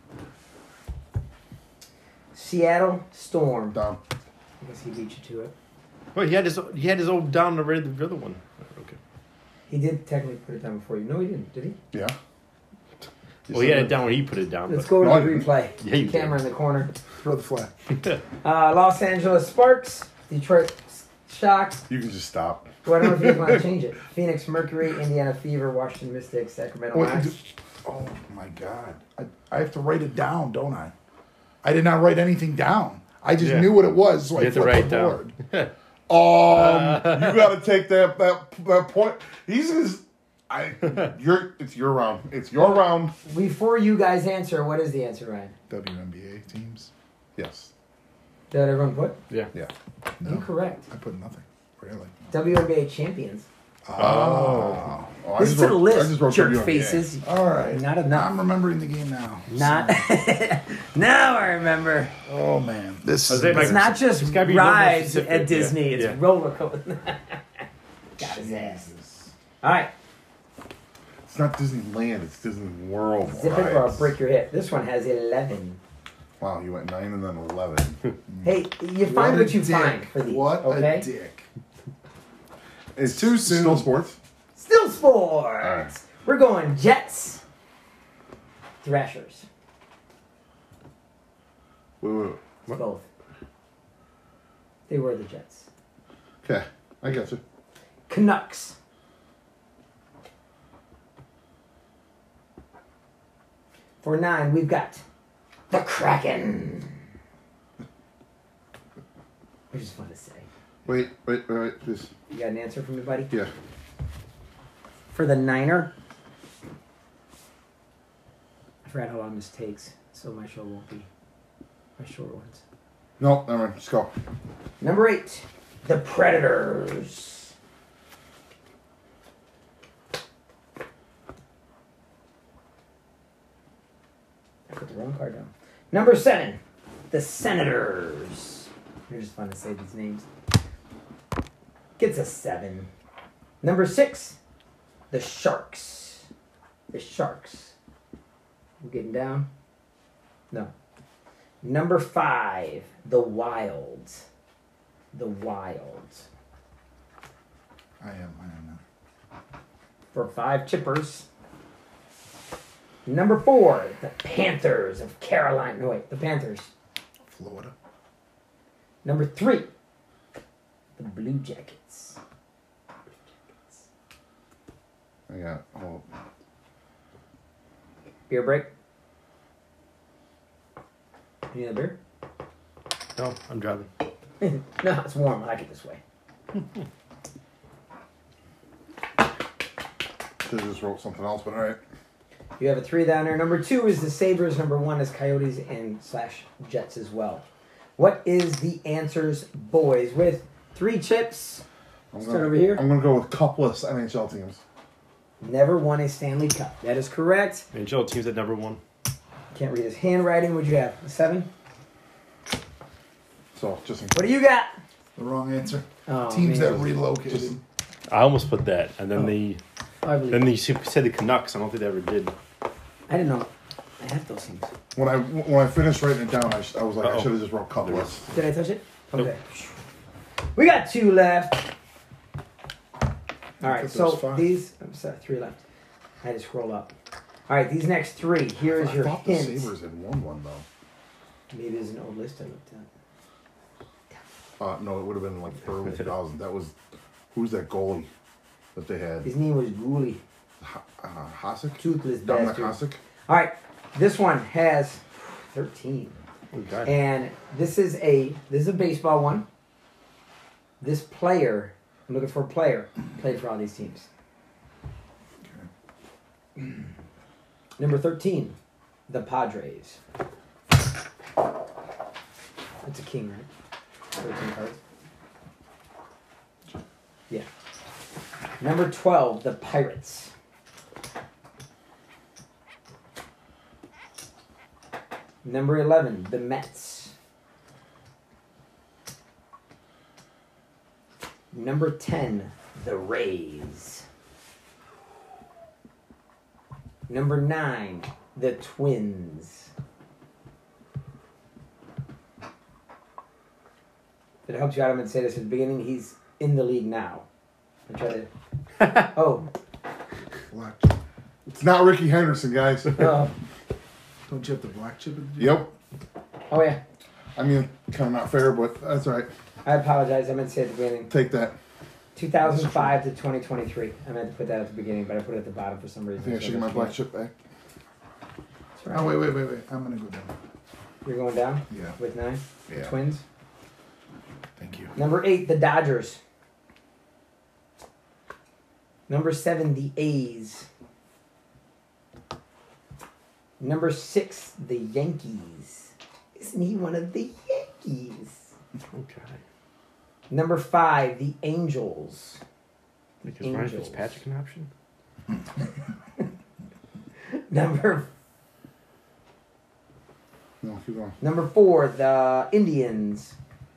Seattle Storm. Down. I guess he beat you to it. Well, he had his old down the red the other one. Okay. He did technically put it down before you. No, he didn't. Did he? Yeah. Well, he had it down when he put it down. Let's But go to No, I the didn't. replay. Yeah, you Camera in the corner. Throw the flag. Los Angeles Sparks. Detroit shock. You can just stop. Well, I don't know if you want to change it. Phoenix Mercury, Indiana Fever, Washington Mystics, Sacramento Wait, Knights. oh my God! I have to write it down, don't I? I did not write anything down. I just Yeah. knew what it was, so You I have to flipped write the down. board. You got to take that point. He's just. It's your round. It's your round. Before you guys answer, what is the answer, Ryan? WNBA teams. Yes. Did everyone put? Yeah. Yeah. No, Incorrect. I put nothing. Really. WNBA champions. Oh. Oh, I This just is to the wrote- I list, just wrote jerk WNBA. faces. All right. Not enough. I'm remembering the game now. Not. Now I remember. Oh man, this I is was like, It's not just It's gotta be a little more rides specific, at yeah. Disney. It's Yeah. roller coaster. Got his ass. All right. It's not Disneyland. It's Disney World. Zip it or I'll rides. break your hip. This one has 11. Wow, you went 9 and then 11. Hey, you find a what you dick. find for these. What okay? a dick. It's too soon. Still sports. Still sports. right. We're going Jets. Thrashers. Wait. It's both. They were the Jets. Okay, I got you. Canucks. For 9, we've got the Kraken. Which is fun to say. Wait. Just You got an answer for me, buddy? yeah. For the Niner. I forgot how long this takes, so my show won't be my short ones. No, never mind. Just go. Number 8, the Predators. I put the wrong card down. Number 7, the Senators. They're just fun to say these names. Gets a 7. Number 6, the Sharks. The Sharks. We're getting down? No. Number 5, the Wilds. The Wilds. I am now. For 5 chippers. Number 4, the Panthers of Carolina. No, wait, the Panthers. Florida. Number 3, the Blue Jackets. I got. Oh, Beer break? You need a beer? No, I'm driving. No, it's warm. I like it this way. should have just wrote something else, but all right. You have a 3 down there. Number 2 is the Sabres. Number 1 is Coyotes and / Jets as well. What is the answers, boys? With 3 chips. Start over here. I'm gonna go with cupless NHL teams. Never won a Stanley Cup. That is correct. And Joe team's at number 1. Can't read his handwriting. What'd you have? A 7? So just in What do you got? The wrong answer. Oh, Teams man. that relocated. Just- I almost put that, and then I believe then they said the Canucks. I don't think they ever did. I didn't know. I have those things. when I finished writing it down, I was like, I Uh-oh. should have just wrote cupless. Did I touch it? Nope. Okay. We got 2 left. All right, thought there so was 5. these. I'm sorry, 3 left. I had to scroll up. All right, these next 3. Here is I your thought the hint. Sabres had won one though. Maybe there's an old list I looked at. No, it would have been like early 2000. That was who's that goalie that they had? His name was Gooley. Hasek. Toothless Dominic bastard. Hasek. All right, this one has 13. Oh, God. And this is a baseball one. This player, I'm looking for a player, played for all these teams. Number 13, the Padres. That's a king, right? 13 cards. Yeah. Number 12, the Pirates. Number 11, the Mets. Number 10, the Rays. Number 9, the Twins. If it helps you out, I'm going to say this at the beginning. He's in the league now. I try to... Oh. Black chip. It's not Ricky Henderson, guys. Oh. Don't you have the black chip? Yep. Oh, yeah. I mean, kind of not fair, but that's all right. I apologize. I meant to say at the beginning. Take that. 2005 to 2023. I meant to put that at the beginning, but I put it at the bottom for some I reason. think I should get my black chip back. That's right. Oh, wait. I'm going to go down. You're going down Yeah. with 9? Yeah. The Twins. Thank you. Number 8, the Dodgers. Number 7, the A's. Number 6, the Yankees. Isn't he one of the Yankees? Okay. Number 5, the Angels. Like, is Ryan Angels. Fitzpatrick an option? No, keep going. Number 4, the Indians.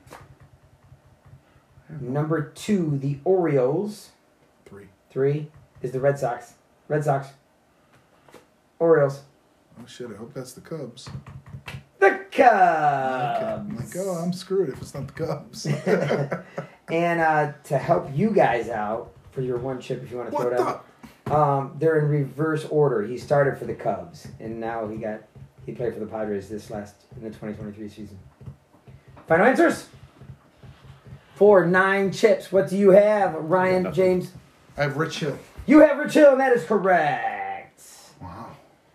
Number 2, the Orioles. 3. 3 is the Red Sox. Red Sox. Orioles. Oh, shit. I hope that's the Cubs. The Okay. Cubs. I'm like, oh, I'm screwed if it's not the Cubs. And to help you guys out for your one chip, if you want to throw What it out, they're in reverse order. He started for the Cubs, and now he played for the Padres in the 2023 season. Final answers for 9 chips. What do you have, Ryan Nothing. James? I have Rich Hill. You have Rich Hill, and that is correct. Wow.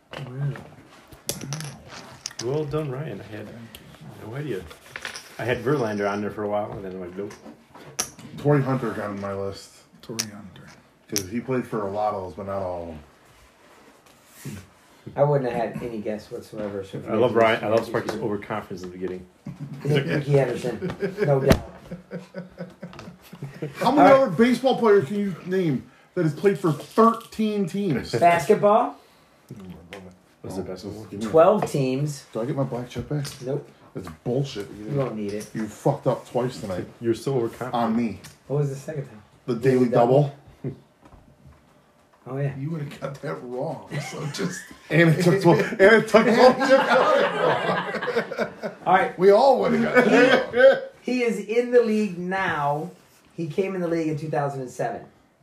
Well done, Ryan. I had no idea. I had Verlander on there for a while, and then I'm like, nope. Torrey Hunter got on my list. Torrey Hunter. Because he played for a lot of those, but not all of them. I wouldn't have had any guess whatsoever. So if I you love guys Ryan. I love just- Sparky's overconfidence in the beginning. Ricky Henderson, no doubt. How many All right. other baseball players can you name that has played for 13 teams? Basketball, What's the best one? Give me- 12 teams. Do I get my black chip back? Nope, That's bullshit. you won't need it. You fucked up twice tonight You're so overconfident. on me. What was the second time? The daily double. Oh yeah. You would have got that wrong. So just, And it took 12 chips. All right. we all would have got that wrong. He is in the league now. He came in the league in 2007.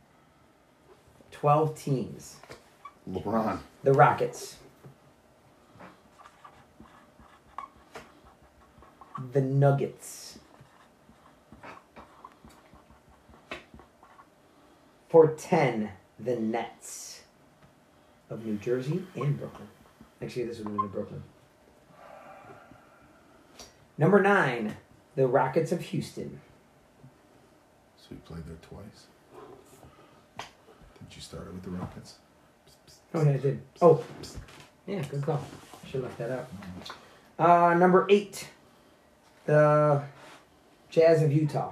12 teams. LeBron. The Rockets. The Nuggets. For 10, the Nets of New Jersey and Brooklyn. Actually, this would have been in Brooklyn. Number 9, the Rockets of Houston. So you played there twice. Did you start with the Rockets? Oh, yeah, I did. Oh, yeah, good call. Should have left that out. Number 8, the Jazz of Utah.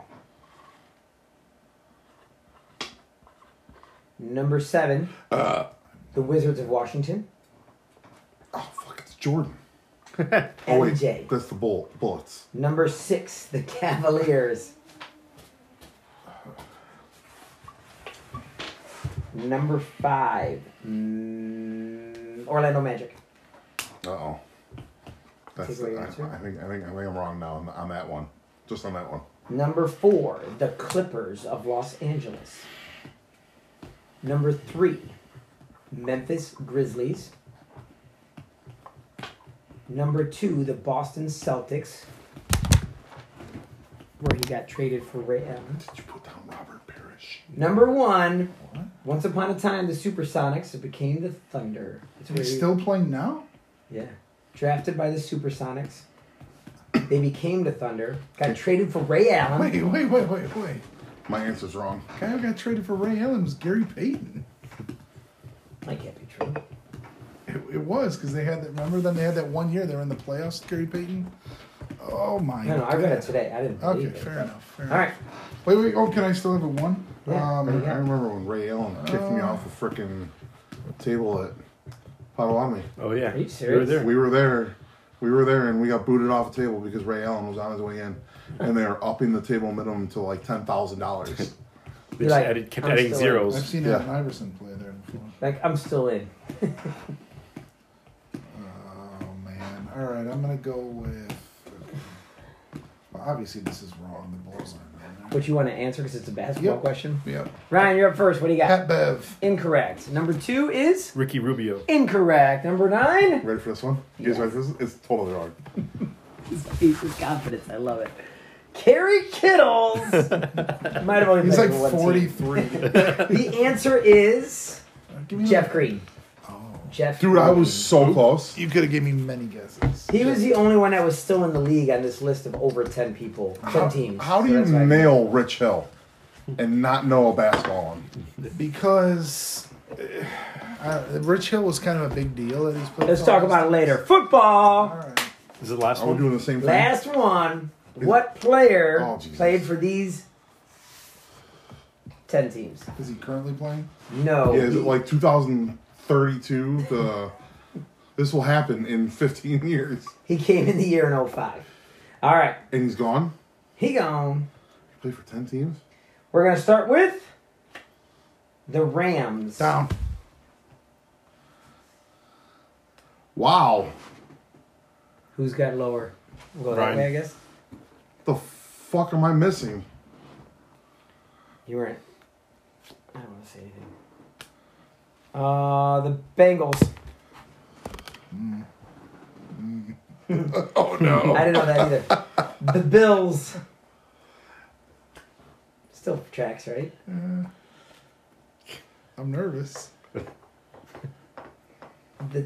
Number 7, the Wizards of Washington. Oh, fuck, it's Jordan. Oh, wait. MJ. That's the Bullets. Number 6, the Cavaliers. Number 5, Orlando Magic. Uh-oh. That's Take away your I answer? think I'm wrong now on that one. Just on that one. Number 4, the Clippers of Los Angeles. Number 3, Memphis Grizzlies. Number 2, the Boston Celtics, where he got traded for Ray Allen. Did you put down Robert Parrish? Number 1, What? once upon a time, the Supersonics, it became the Thunder. That's where He's he- still playing now? Yeah. Drafted by the Supersonics. They became the Thunder. Got traded for Ray Allen. Wait. My answer's wrong. The guy who got traded for Ray Allen was Gary Payton. That can't be true. It was because they had that. Remember, then they had that 1 year they were in the playoffs. with Gary Payton. Oh my! No, I read it God. today. I didn't Okay, believe it. fair enough. All right. Wait. Oh, can I still have a one? Yeah. I What do you got? remember when Ray Allen kicked me off a freaking table at Potawatomi. Oh yeah. Are you serious? You were there. We were there, and we got booted off the table because Ray Allen was on his way in, and they were upping the table minimum to like $10,000. They You're just like, kept I'm adding still zeros. I've seen Yeah. Allen Iverson play there before. Like, I'm still in. Oh man! All right, I'm gonna go with. Well, obviously, this is wrong. The Bulls aren't on there. What you want to answer because it's a basketball Yep. question? Yep. Ryan, you're up first. What do you got? Pat Bev. Incorrect. Number 2 is Ricky Rubio. incorrect. Number 9. Ready for this one? You guys ready for this? It's totally wrong. He's with confidence. I love it. Kerry Kittles. Might have only He's played like for one team. 43. The answer is Give me Jeff a- Green. Oh. Jeff Dude, I Green. was so close. You could have given me many guesses. He was the only one that was still in the league on this list of over 10 people, 10 teams. How do So you that's why I- nail Rich Hill and not know a basketball one? Because Rich Hill was kind of a big deal that he's played. Let's talk about it later. Football. All right. Is it the last Are we one? doing the same thing? Last one. What player Oh, Jesus. played for these 10 teams? Is he currently playing? No. Yeah, is it like 2032? This will happen in 15 years. He came in the year in 05. All right. And he's gone? He gone. Play for 10 teams? We're going to start with the Rams. Down. Wow. Who's got lower? We'll go Ryan. that way, I guess. The fuck am I missing? You weren't. I don't want to say anything. The Bengals. Oh no. I didn't know that either. The Bills. Still tracks, right? I'm nervous. The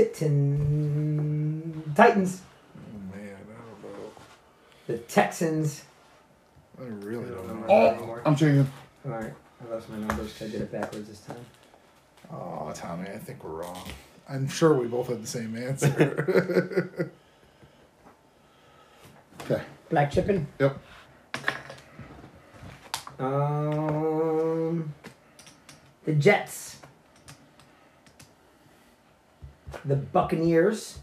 Titans. Oh man, I don't know. The Texans. I really don't know. Oh, I'm changing. All right. I lost my numbers because I did it backwards this time. Oh, Tommy, I think we're wrong. I'm sure we both had the same answer. Okay. Black chipping. Yep. The Jets. The Buccaneers.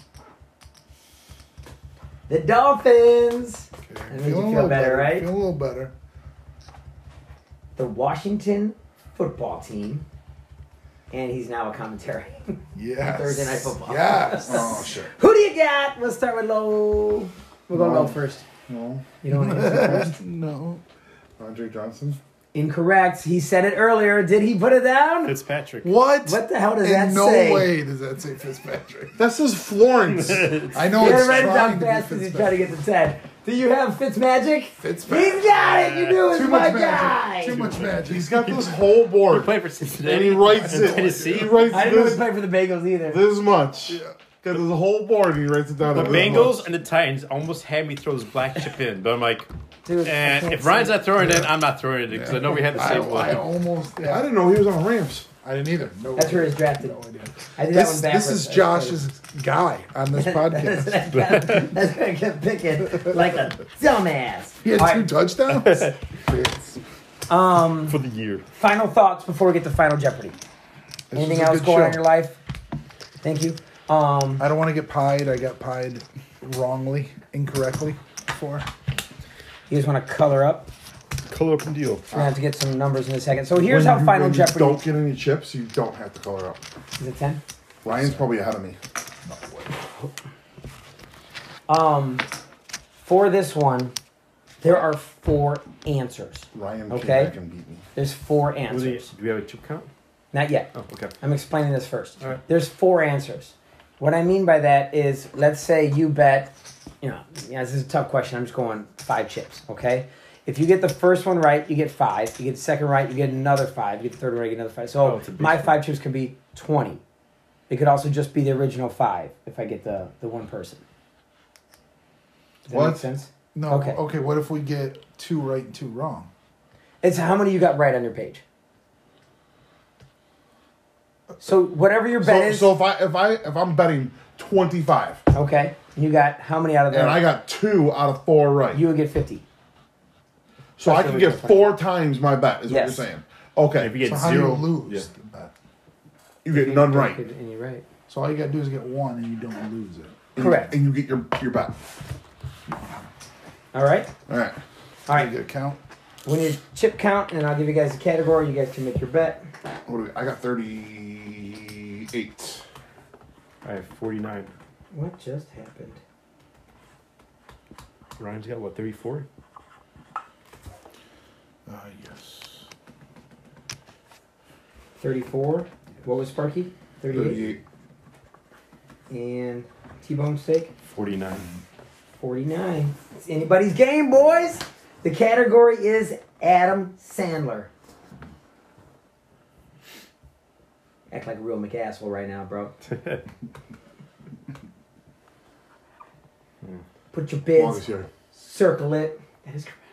The Dolphins. Okay, That I'm makes you feeling a feel little better, right? Feel a little better. The Washington football team. And he's now a commentary. Yes. Thursday Night Football. Yes. Oh, shit. Who do you got? We'll start with low. We'll go No. low first. No. You don't want to answer first? No. Andre Johnson? Incorrect. He said it earlier. Did he put it down? Fitzpatrick. What? What the hell does In that no say? way does that say Fitzpatrick. That says Florence. I know You it's gotta write it trying down to be fast because he's trying to Fitzpatrick. get the 10. Do you have Fitzmagic? Fitzpatrick. He's got it. You knew it was Too my much guy. magic. Too much magic. He's got this whole He board. played for And Cincinnati. he writes and it. Tennessee. He writes I didn't know he this, played for the Bagels either. this much. Yeah. Got this whole board and he writes it down. The at this Bengals much. and the Titans almost had me throw this black chip in, but I'm like, Dude, I can't if say Ryan's it. not throwing it in, I'm not throwing it in because I know we had the same I one. almost. I Yeah. didn't know he was on the Rams. I didn't either. No That's idea. where he's drafted. No idea. I did that one This backwards. is Josh's guy on this podcast. That's why I kept picking like a dumbass. He had All 2 right, touchdowns. For the year. final thoughts before we get to Final Jeopardy. This Anything was a else good going on in show. your life? Thank you. I don't want to get pied. I got pied wrongly, incorrectly before. You just want to color up? Color up and deal. We're going to have to get some numbers in a second. So here's how Final when Jeopardy... you don't get any chips, you don't have to color up. Is it 10? Ryan's probably ahead of me. For this one, there are 4 answers. Ryan Okay. came back and beat me. There's 4 Do answers. we have a chip count? Not yet. Oh, okay. I'm explaining this first. All right. There's 4 answers. What I mean by that is, let's say you bet, this is a tough question. I'm just going 5 chips, okay? If you get the first one right, you get 5. You get the second right, you get another 5. You get the third right, you get another 5. So it's a big my one. 5 chips could be 20. It could also just be the original 5 if I get the one person. Does that What? make sense? No. Okay. Okay. What if we get 2 right and 2 wrong? It's how many you got right on your page. So whatever your bet is, So if I'm betting 25 okay, you got how many out of there? and I got 2 out of 4 right, You would get 50. so I That's can the get original 4 times my bet. Is Yes. what you're saying? Okay, If you get So how zero, do you lose yeah. the bet? you get none right, And you're right. So all you gotta do is get 1 and you don't lose it. Correct. and you get your bet. All right? All right. All You right. get a count. We need chip count, and I'll give you guys a category. You guys can make your bet. What do we, I got 38. I have 49. What just happened? Ryan's got what, 34? Yes. 34. What was Sparky? 38. 38. And T-bone steak? 49. 49. It's anybody's game, boys. The category is Adam Sandler. Act like a real McAsshole right now, bro. Put your bids. Longest year. Circle it. That is correct.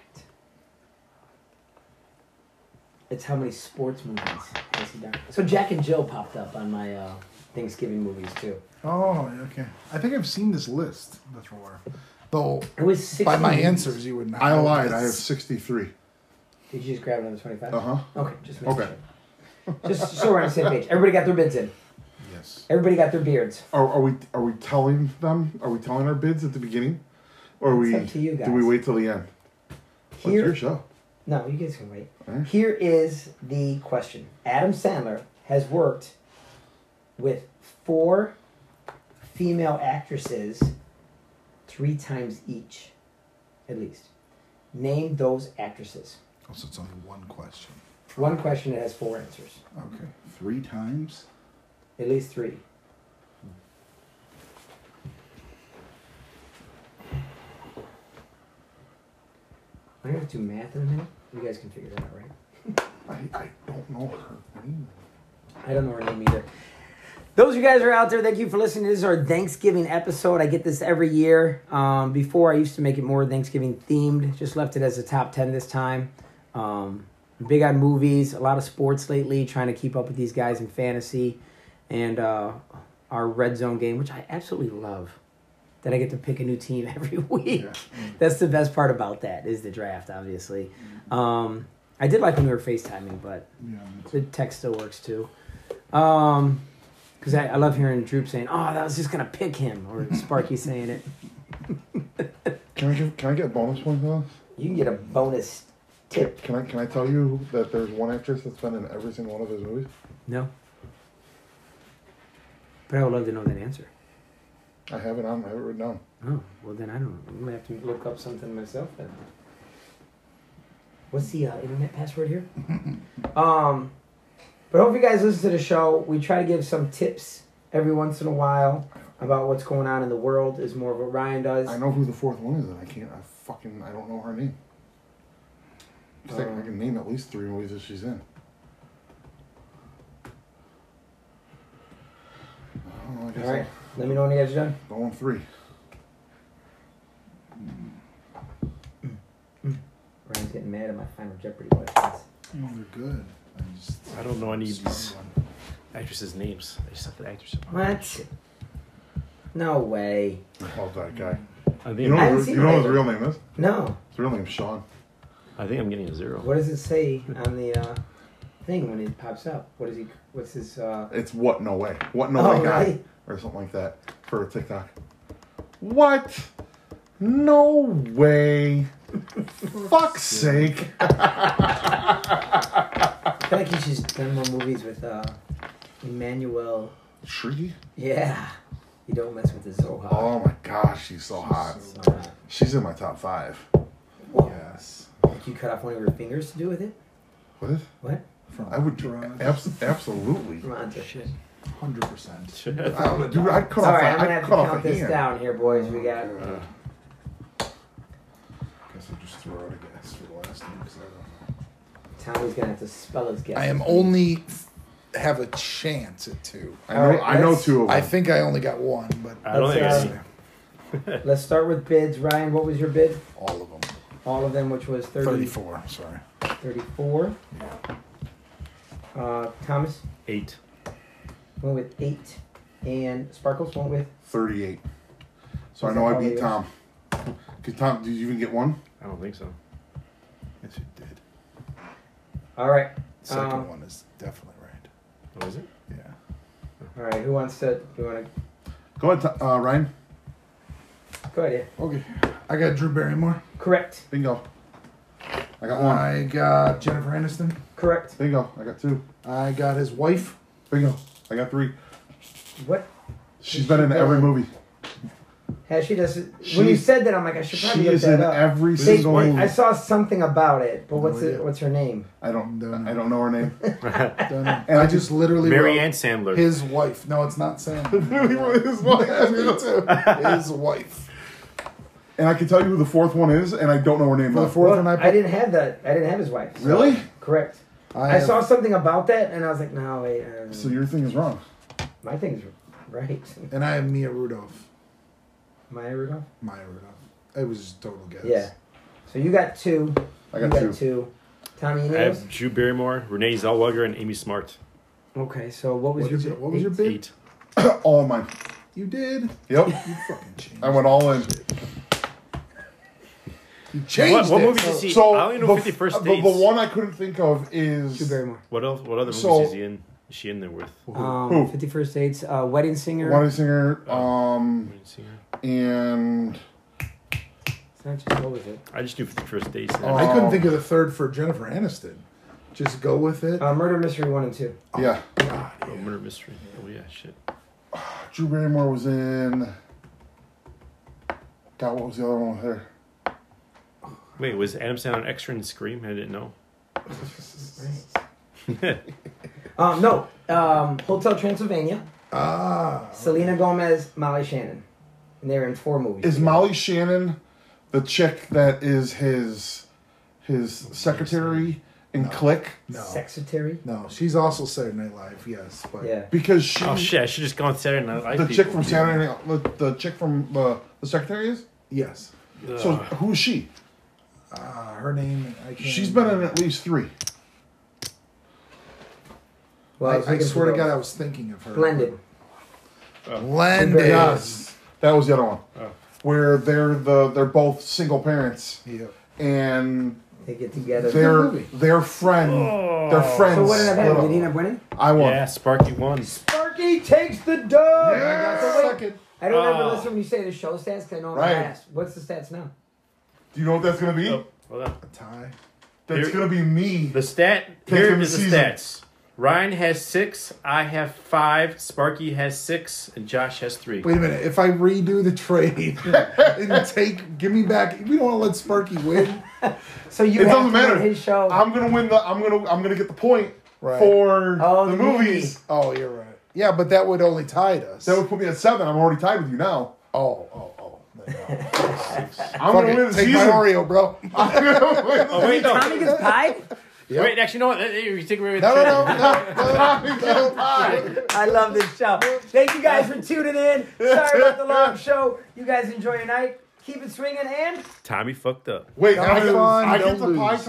It's how many sports movies has he done. So Jack and Jill popped up on my Thanksgiving movies too. Oh, okay. I think I've seen this list before. Though, It was 60 by my movies. answers, you would not. I know lied. this. I have 63. Did you just grab another 25? Uh-huh. Okay, just make Okay. sure. Just so we're on the same page. Everybody got their bids in. Yes. Everybody got their beards. Are we telling them? Are we telling our bids at the beginning, or are It's we? up to you guys. Do we wait till the end? What's Here- your show? No, you guys can wait. Alright. Here is the question. Adam Sandler has worked with 4 female actresses 3 times each, at least. Name those actresses. Oh, so it's only one question. One question that has 4 answers. Okay. 3 times? At least 3. I'm going to do math in a minute. You guys can figure that out, right? I don't know her name. I don't know her name either. Those of you guys who are out there, thank you for listening. This is our Thanksgiving episode. I get this every year. Before, I used to make it more Thanksgiving themed. Just left it as a top 10 this time. Big on movies, a lot of sports lately, trying to keep up with these guys in fantasy. And our Red Zone game, which I absolutely love. That I get to pick a new team every week. Yeah. That's the best part about that, is the draft, obviously. I did like when we were FaceTiming, but Yeah. the text still works too. Because I love hearing Droop saying, "Oh, I was just gonna pick him," or Sparky saying it. Can I get bonus points on this? You can get a bonus tip. Can I tell you that there's one actress that's been in every single one of his movies? No, but I would love to know that answer. I have it written down. Oh, well then I don't. I'm gonna have to look up something myself then. What's the internet password here? But hope you guys listen to the show. We try to give some tips every once in a while about what's going on in the world. Is more of what Ryan does. I know who the 4th one is, and I don't know her name. I can name at least 3 movies that she's in. Oh, I guess All right, let me know when you guys are done. I'm going 3. Ryan's getting mad at my Final Jeopardy questions. Oh, they're good. I don't know any of Smart these one. actresses' names. I just have the actress. What? No way. I love that guy. I You think, know, I haven't his, seen you know what his either. real name is? No. His real name's Sean. I think I'm getting a 0. What does it say on the thing when it pops up? What is he? What's his? It's What No Way. What No Oh, Way Guy. right. Or something like that for a TikTok. What? No way. Fuck's sake. I feel like he's just done more movies with Emmanuel. Shrieky? Yeah. You don't mess with the Zohar. Oh my gosh, she's so hot. So hot. She's in my top 5. Whoa. Yes. Like you cut off one of your fingers to do with it? What? What? From I would Entourage. absolutely. Come on, Shit. 100%. Dude, I'd cut All off. right, I'm gonna I'd have to cut off count a this hand. down here, boys. We got. Guess I'll just throw out a guess for the last one because I don't know. Tommy's gonna have to spell his guess. I am only have a chance at 2. I know. All right, I know let's- 2 of them. I think I only got 1, but I don't think I Let's, see. Let's start with bids. Ryan, what was your bid? all of them. All of them, which was 34. Sorry. 34. Thomas 8. went with 8. And Sparkles went with. 38. So I Is know that I all beat yours? Tom. Cause Tom, did you even get 1? I don't think so. Yes, you did. All right. Second one is definitely right. What is it? Yeah. All right. Who wants to? You want to? Go ahead, Ryan. Go ahead. Yeah. Okay. I got Drew Barrymore. Correct. Bingo. I got 1. I got Jennifer Aniston. Correct. Bingo. I got 2. I got his wife. Bingo. I got 3. What She's been in every movie. has she? Does when you said that, I'm like, I should probably She look is that in up. every They- single movie. I saw something about it, but what's No it? idea. What's her name? I don't Don't know. know her name. Don't know. And I just literally Mary wrote Ann Sandler. his wife. No, it's not Sam. Really wrote his wife. Me too. His wife. And I can tell you who the fourth one is, and I don't know her name. For the though. fourth Well, one, I didn't have that. I didn't have his wife. So- Really? Correct. I have- saw something about that, and I was like, no, wait. So your thing is wrong. My thing's right. And I have Mia Rudolph. Maya Rudolph? Maya Rudolph. It was just total guess. Yeah. So you got two. I You got two. two. Tommy, I any of have Drew Barrymore, Renee Zellweger, and Amy Smart. Okay, so what was your What was your bid? 8. All of mine. You did. Yep. You fucking changed. I went all in. You changed What it. movie did you see? So I only know 50 First the Dates. one I couldn't think of is Drew Barrymore? What else? What other movies So- is he in? Is she in there with? Who? 50 First Dates, Wedding Singer. Wedding Singer, Singer. and It's not just, what was it? I just knew 50 First Dates. I couldn't think of the third for Jennifer Aniston. Just go with it. Murder Mystery 1 and 2. yeah, Oh, Murder Mystery. Oh yeah, shit. Drew Barrymore was in. God, what was the other one with her? Wait, was Adam Sandler an extra in Scream? I didn't know. No, Hotel Transylvania, Ah. Selena Gomez, Molly Shannon. And they're in 4 movies. Is together. Molly Shannon the chick that is his secretary in Click? No. Secretary? No, she's also Saturday Night Live, yes. But Yeah. Because she, Oh shit! I should just go on Saturday Night Live. the chick from Saturday Night, the chick from the secretary is. yes. So who is she? Her name, I can't. She's been in at least 3. Well, I swear to God, I was thinking of her. Blended. Blended. Yes, that was the other one. Oh. Where they're both single parents Yep. and They get together. their friend. Their friends. So what did I split have? up. Did he end up winning? I won. Yeah, Sparky won. Sparky takes the dub! Yeah, So wait, second. I don't ever Oh. listen when you say the show stats because I know I'm Right. fast. What's the stats now? Do you know what that's gonna be? Oh, hold on. A tie. That's Here- gonna be me. The stat Pick here of the is the season. stats. Ryan has 6, I have 5, Sparky has 6, and Josh has 3. Wait a minute. If I redo the trade and give me back, we don't want to let Sparky win. So you It have doesn't to win matter. his show. I'm gonna win the. I'm gonna get the point Right. for Oh, the the movie. movies. Oh, you're right. Yeah, but that would only tie us. That would put me at 7. I'm already tied with you now. Oh. I'm Fuck gonna win it. the Take season. my Oreo, bro. I'm gonna win. Oh, wait, no. Tommy gets tied? Yep. Wait, actually, you know what? You take away with No. I love this show. Thank you guys for tuning in. Sorry about the long show. You guys enjoy your night. Keep it swinging and... Tommy fucked up. Wait, Have fun, I don't get the lose. pie